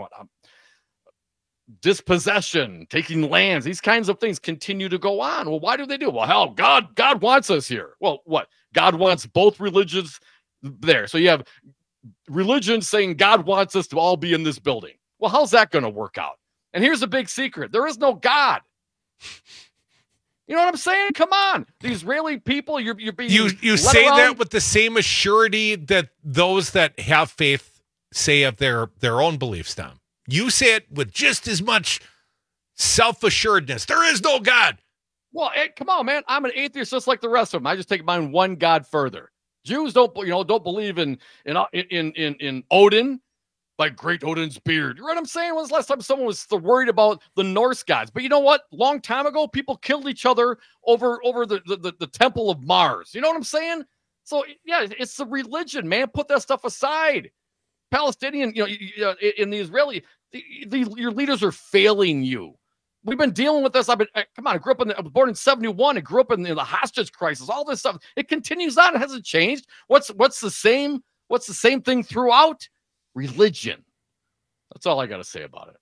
Speaker 16: dispossession, taking lands. These kinds of things continue to go on. Well, why do they do? Well, hell, God wants us here. Well, what? God wants both religions there. So you have religion saying God wants us to all be in this building. Well, how's that going to work out? And here's a big secret. There is no God. You know what I'm saying? Come on. The Israeli people, you're being
Speaker 1: You say around. That with the same assurity that those that have faith say of their own beliefs, Tom. You say it with just as much self-assuredness. There is no God.
Speaker 16: Well, come on, man. I'm an atheist just like the rest of them. I just take mine one God further. Jews don't believe in Odin, like great Odin's beard. You know what I'm saying? When's the last time someone was worried about the Norse gods? But you know what? Long time ago, people killed each other over the temple of Mars. You know what I'm saying? So yeah, it's the religion, man. Put that stuff aside. Palestinian, in the Israeli, your leaders are failing you. We've been dealing with this. I was born in 1971. I grew up in the hostage crisis. All this stuff, it continues on. It hasn't changed. What's the same? What's the same thing throughout? Religion. That's all I got to say about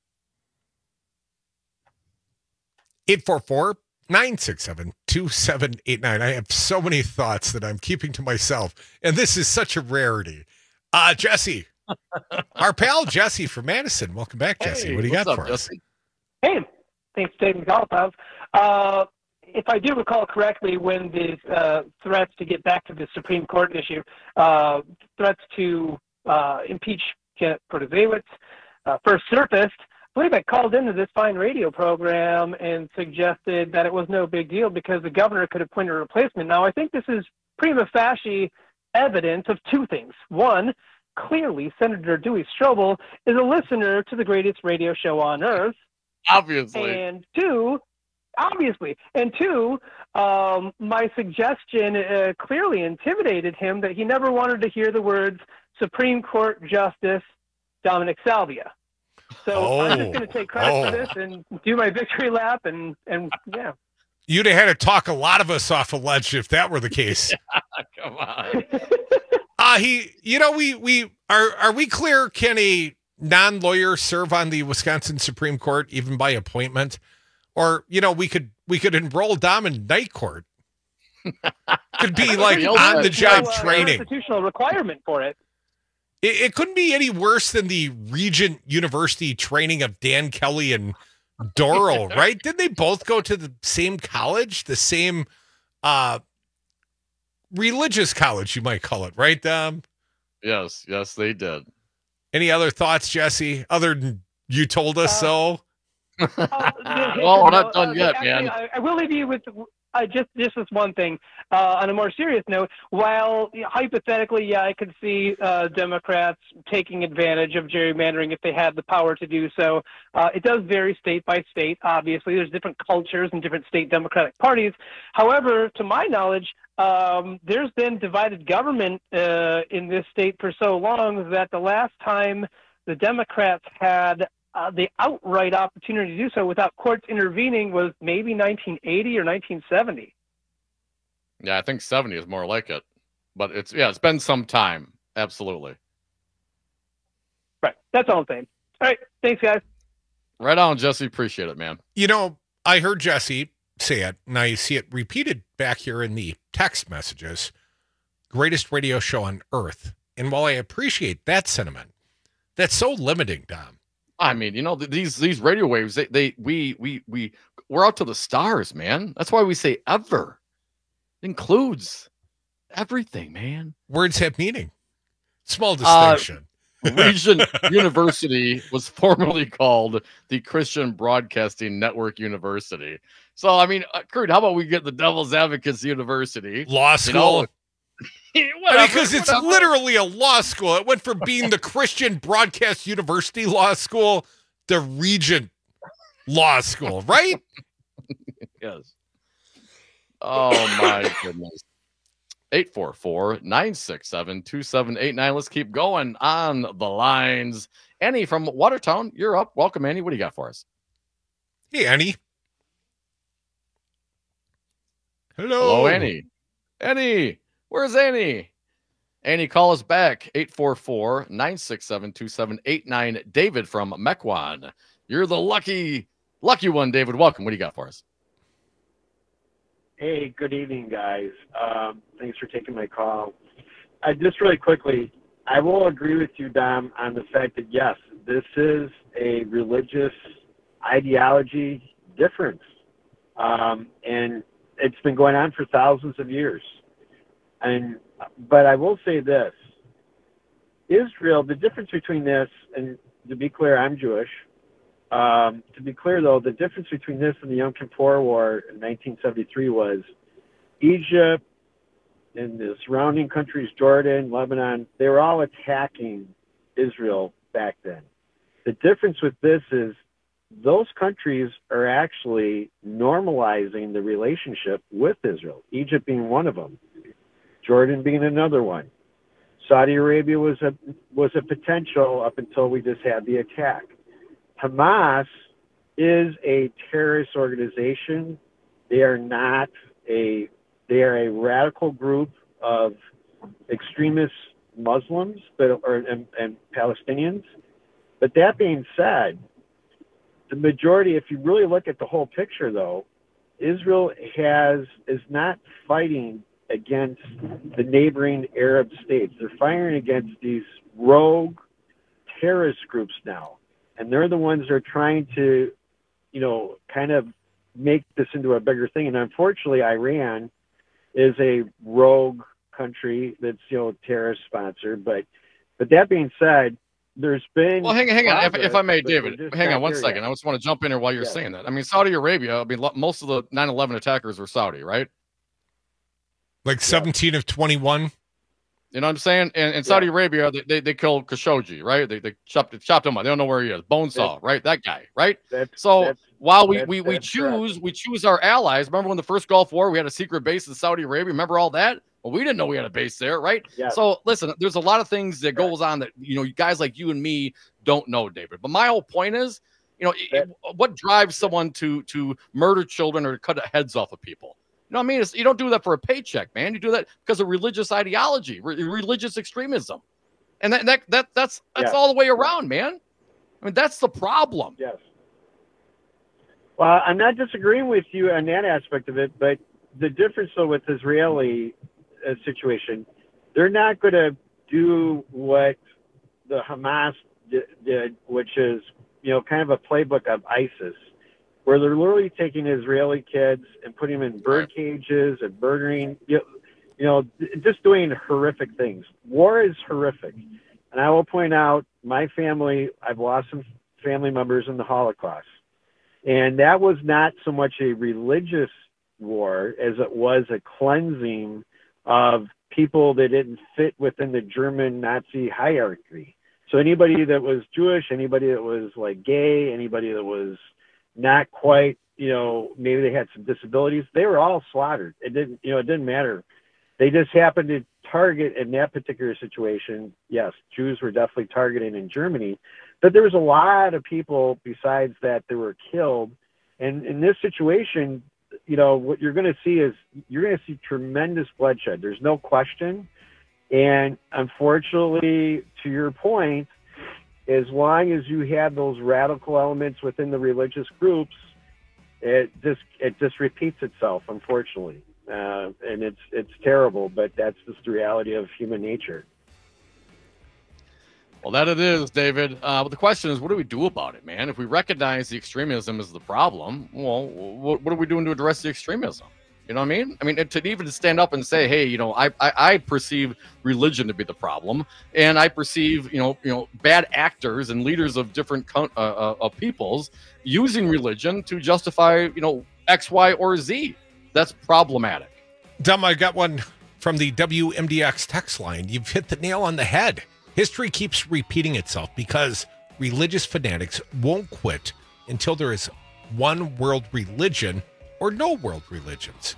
Speaker 1: it. 844-967-2789. I have so many thoughts that I'm keeping to myself, and this is such a rarity. Jesse, our pal Jesse from Madison. Welcome back, Jesse.
Speaker 2: Hey,
Speaker 1: what do you got for
Speaker 2: Jesse?
Speaker 1: us?
Speaker 2: Hey, Thanks for taking the call, Pav. If I do recall correctly, when the threats, to get back to the Supreme Court issue, threats to impeach Kenneth Protasiewicz first surfaced, I believe I called into this fine radio program and suggested that it was no big deal because the governor could appoint a replacement. Now, I think this is prima facie evidence of two things. One, clearly Senator Dewey Strobel is a listener to the greatest radio show on earth.
Speaker 16: Obviously.
Speaker 2: And two, my suggestion clearly intimidated him that he never wanted to hear the words Supreme Court Justice Dominic Salvia. So I'm just going to take credit for this and do my victory lap and yeah.
Speaker 1: You'd have had to talk a lot of us off a ledge if that were the case.
Speaker 16: Come on.
Speaker 1: Are we clear? Can a non-lawyer serve on the Wisconsin Supreme Court even by appointment? Or, we could enroll Dom in night court. Could be like on the job training.
Speaker 2: Constitutional requirement for it.
Speaker 1: It couldn't be any worse than the Regent University training of Dan Kelly and Dorrell, right? Didn't they both go to the same college, the same religious college, you might call it, right, Dom?
Speaker 16: Yes, they did.
Speaker 1: Any other thoughts, Jesse, other than you told us so?
Speaker 16: Well, we're not done yet, man.
Speaker 2: I will leave you with just this one thing. On a more serious note, while hypothetically, I could see Democrats taking advantage of gerrymandering if they had the power to do so. It does vary state by state. Obviously, there's different cultures and different state Democratic parties. However, to my knowledge, there's been divided government in this state for so long that the last time the Democrats had the outright opportunity to do so without courts intervening was maybe 1980 or 1970.
Speaker 16: Yeah, I think 70 is more like it. But it's been some time. Absolutely.
Speaker 2: Right. That's all I'm saying. All right. Thanks, guys.
Speaker 16: Right on, Jesse. Appreciate it, man.
Speaker 1: I heard Jesse say it, and I see it repeated back here in the text messages. Greatest radio show on earth. And while I appreciate that sentiment, that's so limiting, Dom.
Speaker 16: I mean, these radio waves, we're out to the stars, man. That's why we say ever. It includes everything, man.
Speaker 1: Words have meaning. Small distinction.
Speaker 16: Regent University was formerly called the Christian Broadcasting Network University. So, I mean, Kurt, how about we get the Devil's Advocates University?
Speaker 1: Law school. Because it's literally a law school. It went from being the Christian Broadcast University Law School to Regent Law School, right?
Speaker 16: Yes. Oh, my goodness. 844-967-2789. Let's keep going on the lines. Annie from Watertown, you're up. Welcome, Annie. What do you got for us?
Speaker 1: Hey, Annie.
Speaker 16: Hello, Annie. Annie. Where's Annie? Annie, call us back. 844-967-2789. David from Mequon. You're the lucky one, David. Welcome. What do you got for us?
Speaker 6: Hey, good evening, guys. Thanks for taking my call. Just really quickly, I will agree with you, Dom, on the fact that, yes, this is a religious ideology difference. And it's been going on for thousands of years. But I will say this. Israel, the difference between this, and to be clear, I'm Jewish. To be clear, though, the difference between this and the Yom Kippur War in 1973 was Egypt and the surrounding countries, Jordan, Lebanon, they were all attacking Israel back then. The difference with this is those countries are actually normalizing the relationship with Israel, Egypt being one of them, Jordan being another one. Saudi Arabia was a potential up until we just had the attack. Hamas is a terrorist organization. They are a radical group of extremist Muslims and Palestinians. But that being said, the majority, if you really look at the whole picture, though, Israel is not fighting against the neighboring Arab states. They're firing against these rogue terrorist groups now. And they're the ones that are trying to, kind of make this into a bigger thing. And unfortunately, Iran is a rogue country that's, terrorist sponsored. But that being said, there's been...
Speaker 16: Well, hang on. If I may, David, hang on 1 second. I just want to jump in here while you're saying that. I mean, Saudi Arabia, most of the 9/11 attackers were Saudi, right?
Speaker 1: Like 17 of 21.
Speaker 16: You know what I'm saying? And Saudi Arabia, they killed Khashoggi, right? They chopped him up. They don't know where he is. Bonesaw, right? That guy, right? While we choose our allies. Remember when the first Gulf War, we had a secret base in Saudi Arabia? Remember all that? Well, we didn't know we had a base there, right? Yeah. So listen, there's a lot of things that goes on that, guys like you and me don't know, David. But my whole point is, what drives someone to murder children or to cut heads off of people? You know what I mean? You don't do that for a paycheck, man. You do that because of religious ideology, religious extremism. And that's all the way around, man. I mean, that's the problem.
Speaker 6: Yes. Well, I'm not disagreeing with you on that aspect of it, but the difference, though, with Israeli situation, they're not going to do what the Hamas did, which is, kind of a playbook of ISIS, where they're literally taking Israeli kids and putting them in bird cages and murdering, just doing horrific things. War is horrific. And I will point out, my family, I've lost some family members in the Holocaust. And that was not so much a religious war as it was a cleansing of people that didn't fit within the German Nazi hierarchy. So anybody that was Jewish, anybody that was like gay, anybody that was not quite, maybe they had some disabilities, they were all slaughtered. It didn't matter. They just happened to target in that particular situation. Yes, Jews were definitely targeted in Germany, but there was a lot of people besides that were killed. And in this situation, what you're going to see is tremendous bloodshed. There's no question. And unfortunately, to your point, as long as you have those radical elements within the religious groups, it just repeats itself, unfortunately. And it's terrible, but that's just the reality of human nature.
Speaker 16: Well, that it is, David. But the question is, what do we do about it, man? If we recognize the extremism is the problem, well, what are we doing to address the extremism? You know what I mean? I mean, to even stand up and say, hey, I perceive religion to be the problem, and I perceive, bad actors and leaders of different of peoples using religion to justify, X, Y, or Z. That's problematic.
Speaker 1: Dumb, I got one from the WMDX text line. You've hit the nail on the head. History keeps repeating itself because religious fanatics won't quit until there is one world religion or no world religions.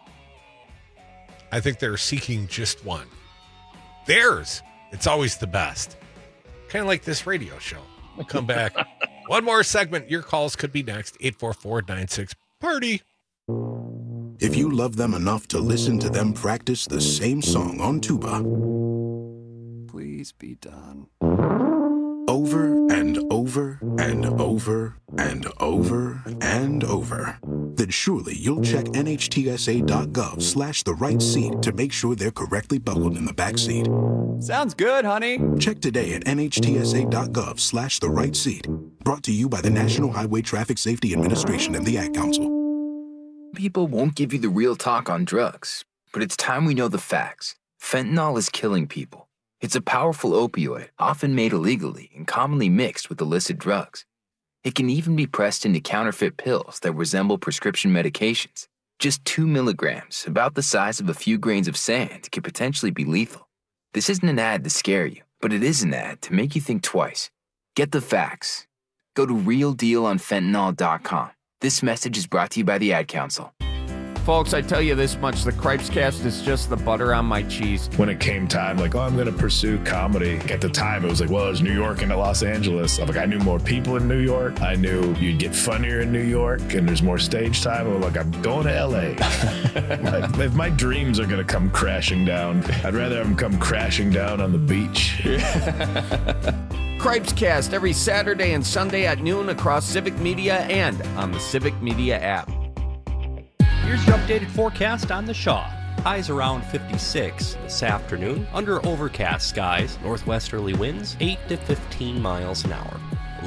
Speaker 1: I think they're seeking just one. Theirs. It's always the best. Kind of like this radio show. We'll come back. One more segment. Your calls could be next. 844-96-PARTY.
Speaker 31: If you love them enough to listen to them practice the same song on tuba,
Speaker 5: please be done.
Speaker 31: Over and over and over and over and over, then surely you'll check NHTSA.gov/the right seat to make sure they're correctly buckled in the back seat.
Speaker 5: Sounds good, honey.
Speaker 31: Check today at NHTSA.gov/the right seat. Brought to you by the National Highway Traffic Safety Administration and the Ad Council.
Speaker 7: People won't give you the real talk on drugs, but it's time we know the facts. Fentanyl is killing people. It's a powerful opioid, often made illegally and commonly mixed with illicit drugs. It can even be pressed into counterfeit pills that resemble prescription medications. Just 2 milligrams, about the size of a few grains of sand, could potentially be lethal. This isn't an ad to scare you, but it is an ad to make you think twice. Get the facts. Go to realdealonfentanyl.com. This message is brought to you by the Ad Council.
Speaker 8: Folks, I tell you this much, the Cripescast is just the butter on my cheese.
Speaker 13: When it came time, I'm going to pursue comedy. At the time, it was there's New York and Los Angeles. I knew more people in New York. I knew you'd get funnier in New York, and there's more stage time. I'm going to L.A. If my dreams are going to come crashing down, I'd rather have them come crashing down on the beach.
Speaker 8: Cripescast every Saturday and Sunday at noon across Civic Media and on the Civic Media app.
Speaker 19: Here's your updated forecast on the Shaw. Highs around 56 this afternoon, under overcast skies, northwesterly winds 8 to 15 miles an hour.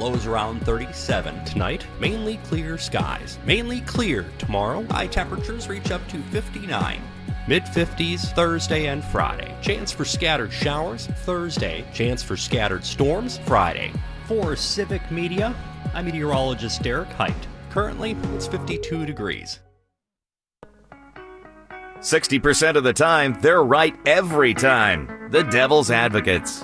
Speaker 19: lows around 37. Tonight, mainly clear skies. Mainly clear tomorrow. High temperatures reach up to 59. Mid-50s Thursday and Friday. Chance for scattered showers Thursday. Chance for scattered storms Friday. For Civic Media, I'm meteorologist Derek Height. Currently, it's 52 degrees.
Speaker 20: 60% of the time, they're right every time. The Devil's Advocates.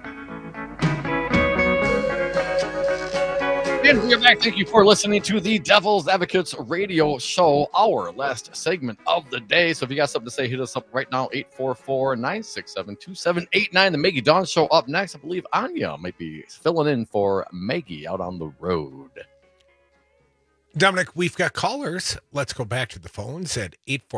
Speaker 16: And we are back. Thank you for listening to the Devil's Advocates radio show, our last segment of the day. So if you got something to say, hit us up right now, 844-967-2789. The Maggie Dawn Show up next. I believe Anya might be filling in for Maggie out on the road.
Speaker 1: Dominic, we've got callers. Let's go back to the phones at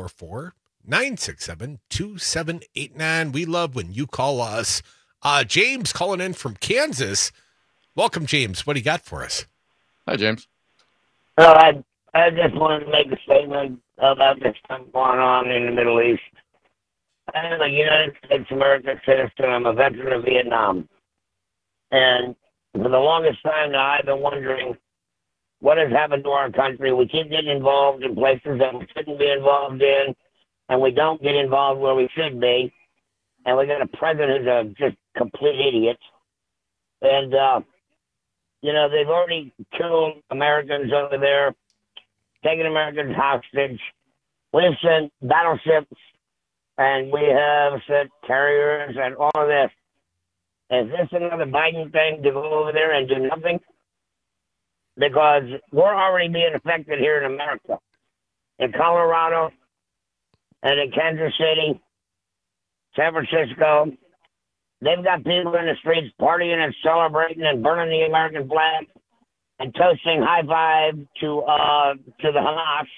Speaker 1: 844-967-2789. We love when you call us. James calling in from Kansas. Welcome, James. What do you got for us?
Speaker 16: Hi, James.
Speaker 4: I just wanted to make a statement about this stuff going on in the Middle East. I'm a United States American citizen. I'm a veteran of Vietnam. And for the longest time now, I've been wondering what has happened to our country. We keep getting involved in places that we shouldn't be involved in, and we don't get involved where we should be. And we got a president who's a just complete idiot. And, they've already killed Americans over there, taken Americans hostage. We've sent battleships, and we have sent carriers and all of this. Is this another Biden thing to go over there and do nothing? Because we're already being affected here in America, in Colorado, and in Kansas City, San Francisco. They've got people in the streets partying and celebrating and burning the American flag and toasting high five to the Hamas.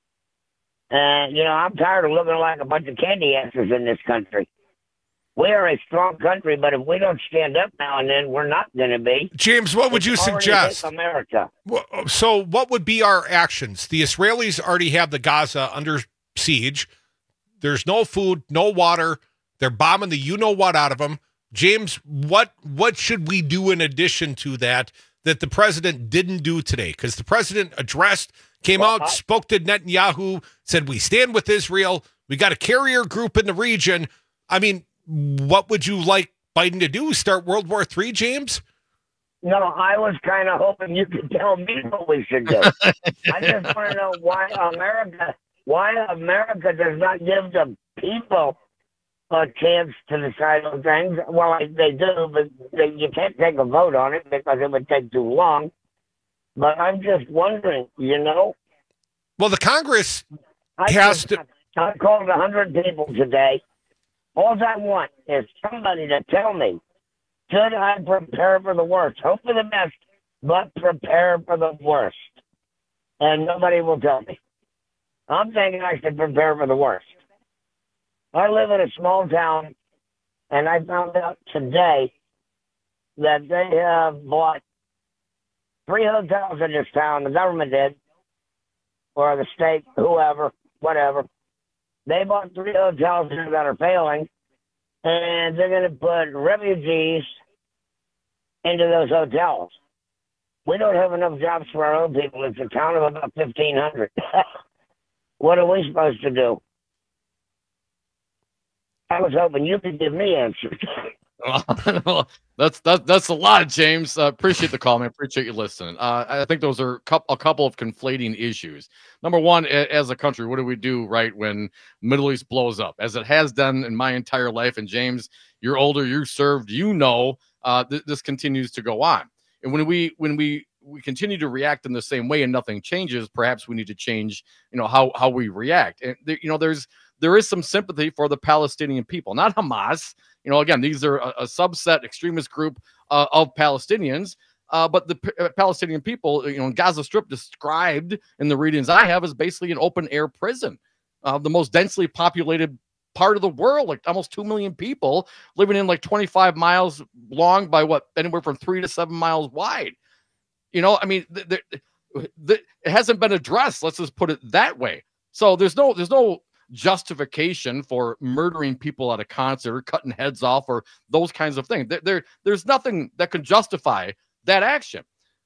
Speaker 4: And, I'm tired of looking like a bunch of candy asses in this country. We are a strong country, but if we don't stand up now and then, we're not going to be.
Speaker 1: James, what would you suggest?
Speaker 4: America.
Speaker 1: So what would be our actions? The Israelis already have the Gaza under siege. There's no food, no water. They're bombing the you-know-what out of them. James, what should we do in addition to that the president didn't do today? Because the president came out, spoke to Netanyahu, said we stand with Israel. We got a carrier group in the region. I mean, what would you like Biden to do? Start World War III, James?
Speaker 4: No, I was kind of hoping you could tell me what we should do. I just want to know why America does not give the people a chance to decide on things. Well, they do, but you can't take a vote on it because it would take too long. But I'm just wondering,
Speaker 1: Well, the Congress has to...
Speaker 4: I called 100 people today. All I want is somebody to tell me, should I prepare for the worst? Hope for the best, but prepare for the worst. And nobody will tell me. I'm thinking I should prepare for the worst. I live in a small town, and I found out today that they have bought 3 hotels in this town. The government did, or the state, whoever, whatever. They bought 3 hotels that are failing, and they're going to put refugees into those hotels. We don't have enough jobs for our own people. It's a town of about 1,500. What are we supposed to do? I was hoping you could give me answers.
Speaker 16: Well, that's a lot, James. Appreciate the call, man. Appreciate you listening. I think those are a couple of conflating issues. Number one, as a country, what do we do right when Middle East blows up, as it has done in my entire life? And James, you're older, you served, this continues to go on. And when we continue to react in the same way and nothing changes, perhaps we need to change, how we react. And there is some sympathy for the Palestinian people, not Hamas. Again, these are a subset extremist group of Palestinians, but the Palestinian people, in Gaza Strip, described in the readings I have as basically an open air prison, the most densely populated part of the world, like almost 2 million people living in like 25 miles long by anywhere from 3 to 7 miles wide. It hasn't been addressed. Let's just put it that way. So there's no justification for murdering people at a concert or cutting heads off or those kinds of things. There's nothing that can justify that action.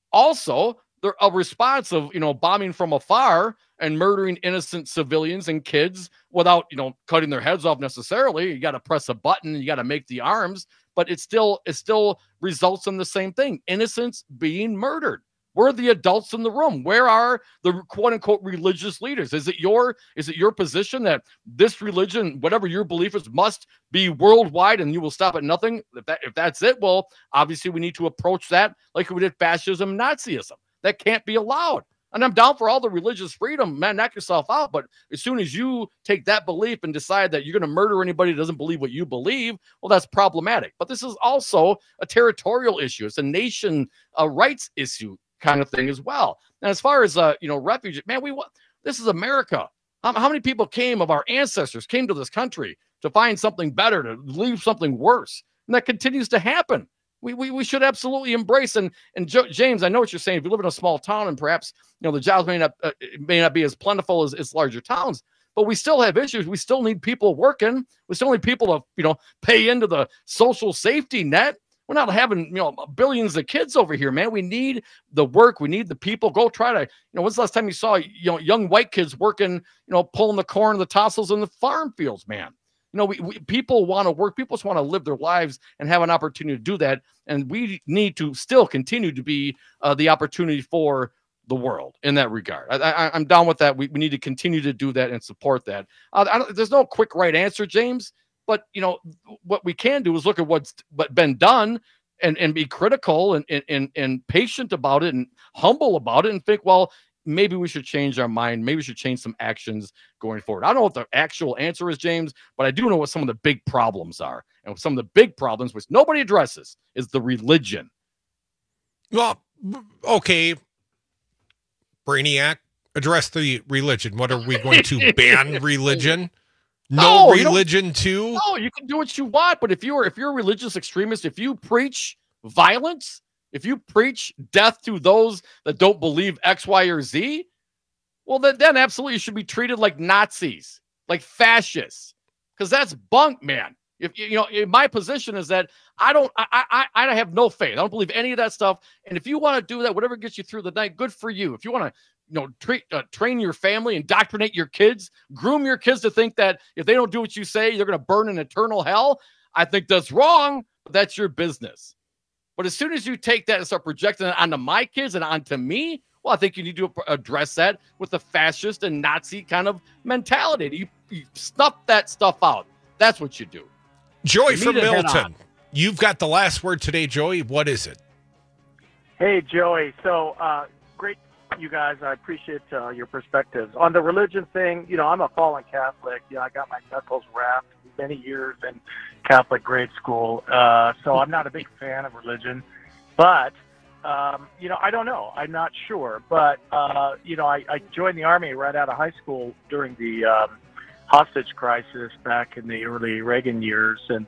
Speaker 16: also a response of, bombing from afar and murdering innocent civilians and kids without, cutting their heads off necessarily. You got to press a button, you got to make the arms, but it still results in the same thing. Innocents being murdered. Where are the adults in the room? Where are the quote unquote religious leaders? Is it your position that this religion, whatever your belief is, must be worldwide and you will stop at nothing? If that's it, well, obviously we need to approach that like we did fascism and Nazism. That can't be allowed. And I'm down for all the religious freedom, man, knock yourself out. But as soon as you take that belief and decide that you're going to murder anybody that doesn't believe what you believe, well, that's problematic. But this is also a territorial issue. It's a nation rights issue kind of thing as well. And as far as, refugees, man, this is America. How many people of our ancestors came to this country to find something better, to leave something worse? And that continues to happen. We should absolutely embrace and James, I know what you're saying. If you live in a small town and perhaps the jobs may not be as plentiful as larger towns, but we still have issues. We still need people working. We still need people to pay into the social safety net. We're not having billions of kids over here, man. We need the work. We need the people. Go try to when's the last time you saw young white kids working pulling the corn, the tassels in the farm fields, man? People want to work. People just want to live their lives and have an opportunity to do that. And we need to still continue to be the opportunity for the world in that regard. I'm down with that. We need to continue to do that and support that. There's no quick right answer, James. But, what we can do is look at what's been done and be critical and patient about it and humble about it and think, well, maybe we should change our mind. Maybe we should change some actions going forward. I don't know what the actual answer is, James, but I do know what some of the big problems are. And some of the big problems, which nobody addresses, is the religion.
Speaker 1: Well, okay. Brainiac, address the religion. What are we going to ban religion? No religion too?
Speaker 16: No, you can do what you want, but if you're a religious extremist, if you preach violence, if you preach death to those that don't believe X, Y, or Z, well, then absolutely you should be treated like Nazis, like fascists, because that's bunk, man. If my position is that I have no faith. I don't believe any of that stuff. And if you want to do that, whatever gets you through the night, good for you. If you want to train your family, indoctrinate your kids, groom your kids to think that if they don't do what you say, they're going to burn in eternal hell, I think that's wrong, but that's your business. But as soon as you take that and start projecting it onto my kids and onto me, well, I think you need to address that with the fascist and Nazi kind of mentality. You snuff that stuff out. That's what you do.
Speaker 1: Joey from Milton, you've got the last word today, Joey. What is it?
Speaker 9: Hey, Joey. So, great, you guys. I appreciate your perspectives. On the religion thing, I'm a fallen Catholic. I got my knuckles wrapped many years in Catholic grade school. So I'm not a big fan of religion. But, I don't know. I'm not sure. But, I joined the Army right out of high school during the hostage crisis back in the early Reagan years. And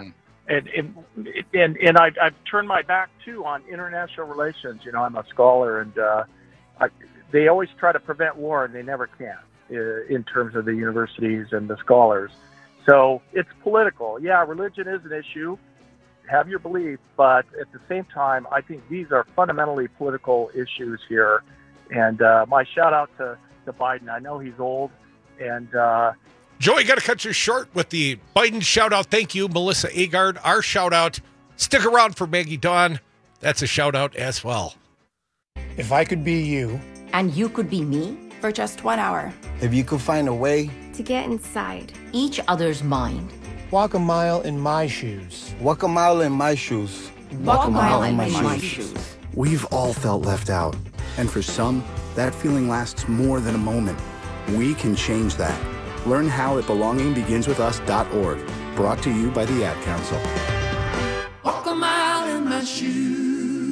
Speaker 9: I've turned my back, too, on international relations. I'm a scholar, and they always try to prevent war, and they never can in terms of the universities and the scholars. So it's political. Yeah, religion is an issue. Have your belief, but at the same time, I think these are fundamentally political issues here. And my shout-out to Biden. I know he's old, and
Speaker 1: Joey, got to cut you short with the Biden shout-out. Thank you, Melissa Agard. Our shout-out. Stick around for Maggie Dawn. That's a shout-out as well.
Speaker 10: If I could be you.
Speaker 11: And you could be me for just 1 hour.
Speaker 10: If you could find a way.
Speaker 11: To get inside each other's mind.
Speaker 10: Walk a mile in my shoes.
Speaker 12: Walk a mile in my shoes.
Speaker 11: Walk a mile in my shoes.
Speaker 15: We've all felt left out. And for some, that feeling lasts more than a moment. We can change that. Learn how at belongingbeginswithus.org. Brought to you by the Ad Council.
Speaker 21: Walk a mile in my shoes.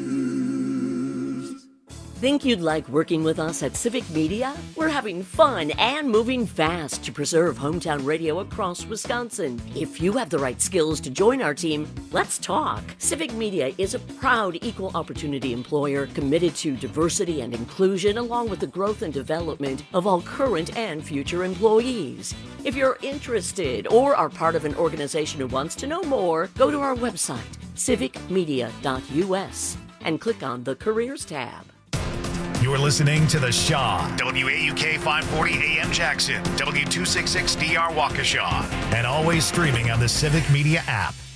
Speaker 22: Think you'd like working with us at Civic Media? We're having fun and moving fast to preserve hometown radio across Wisconsin. If you have the right skills to join our team, let's talk. Civic Media is a proud equal opportunity employer committed to diversity and inclusion along with the growth and development of all current and future employees. If you're interested or are part of an organization who wants to know more, go to our website, civicmedia.us. and click on the Careers tab.
Speaker 3: You're listening to The Shaw, WAUK 540 AM Jackson, W266DR Waukesha, and always streaming on the Civic Media app.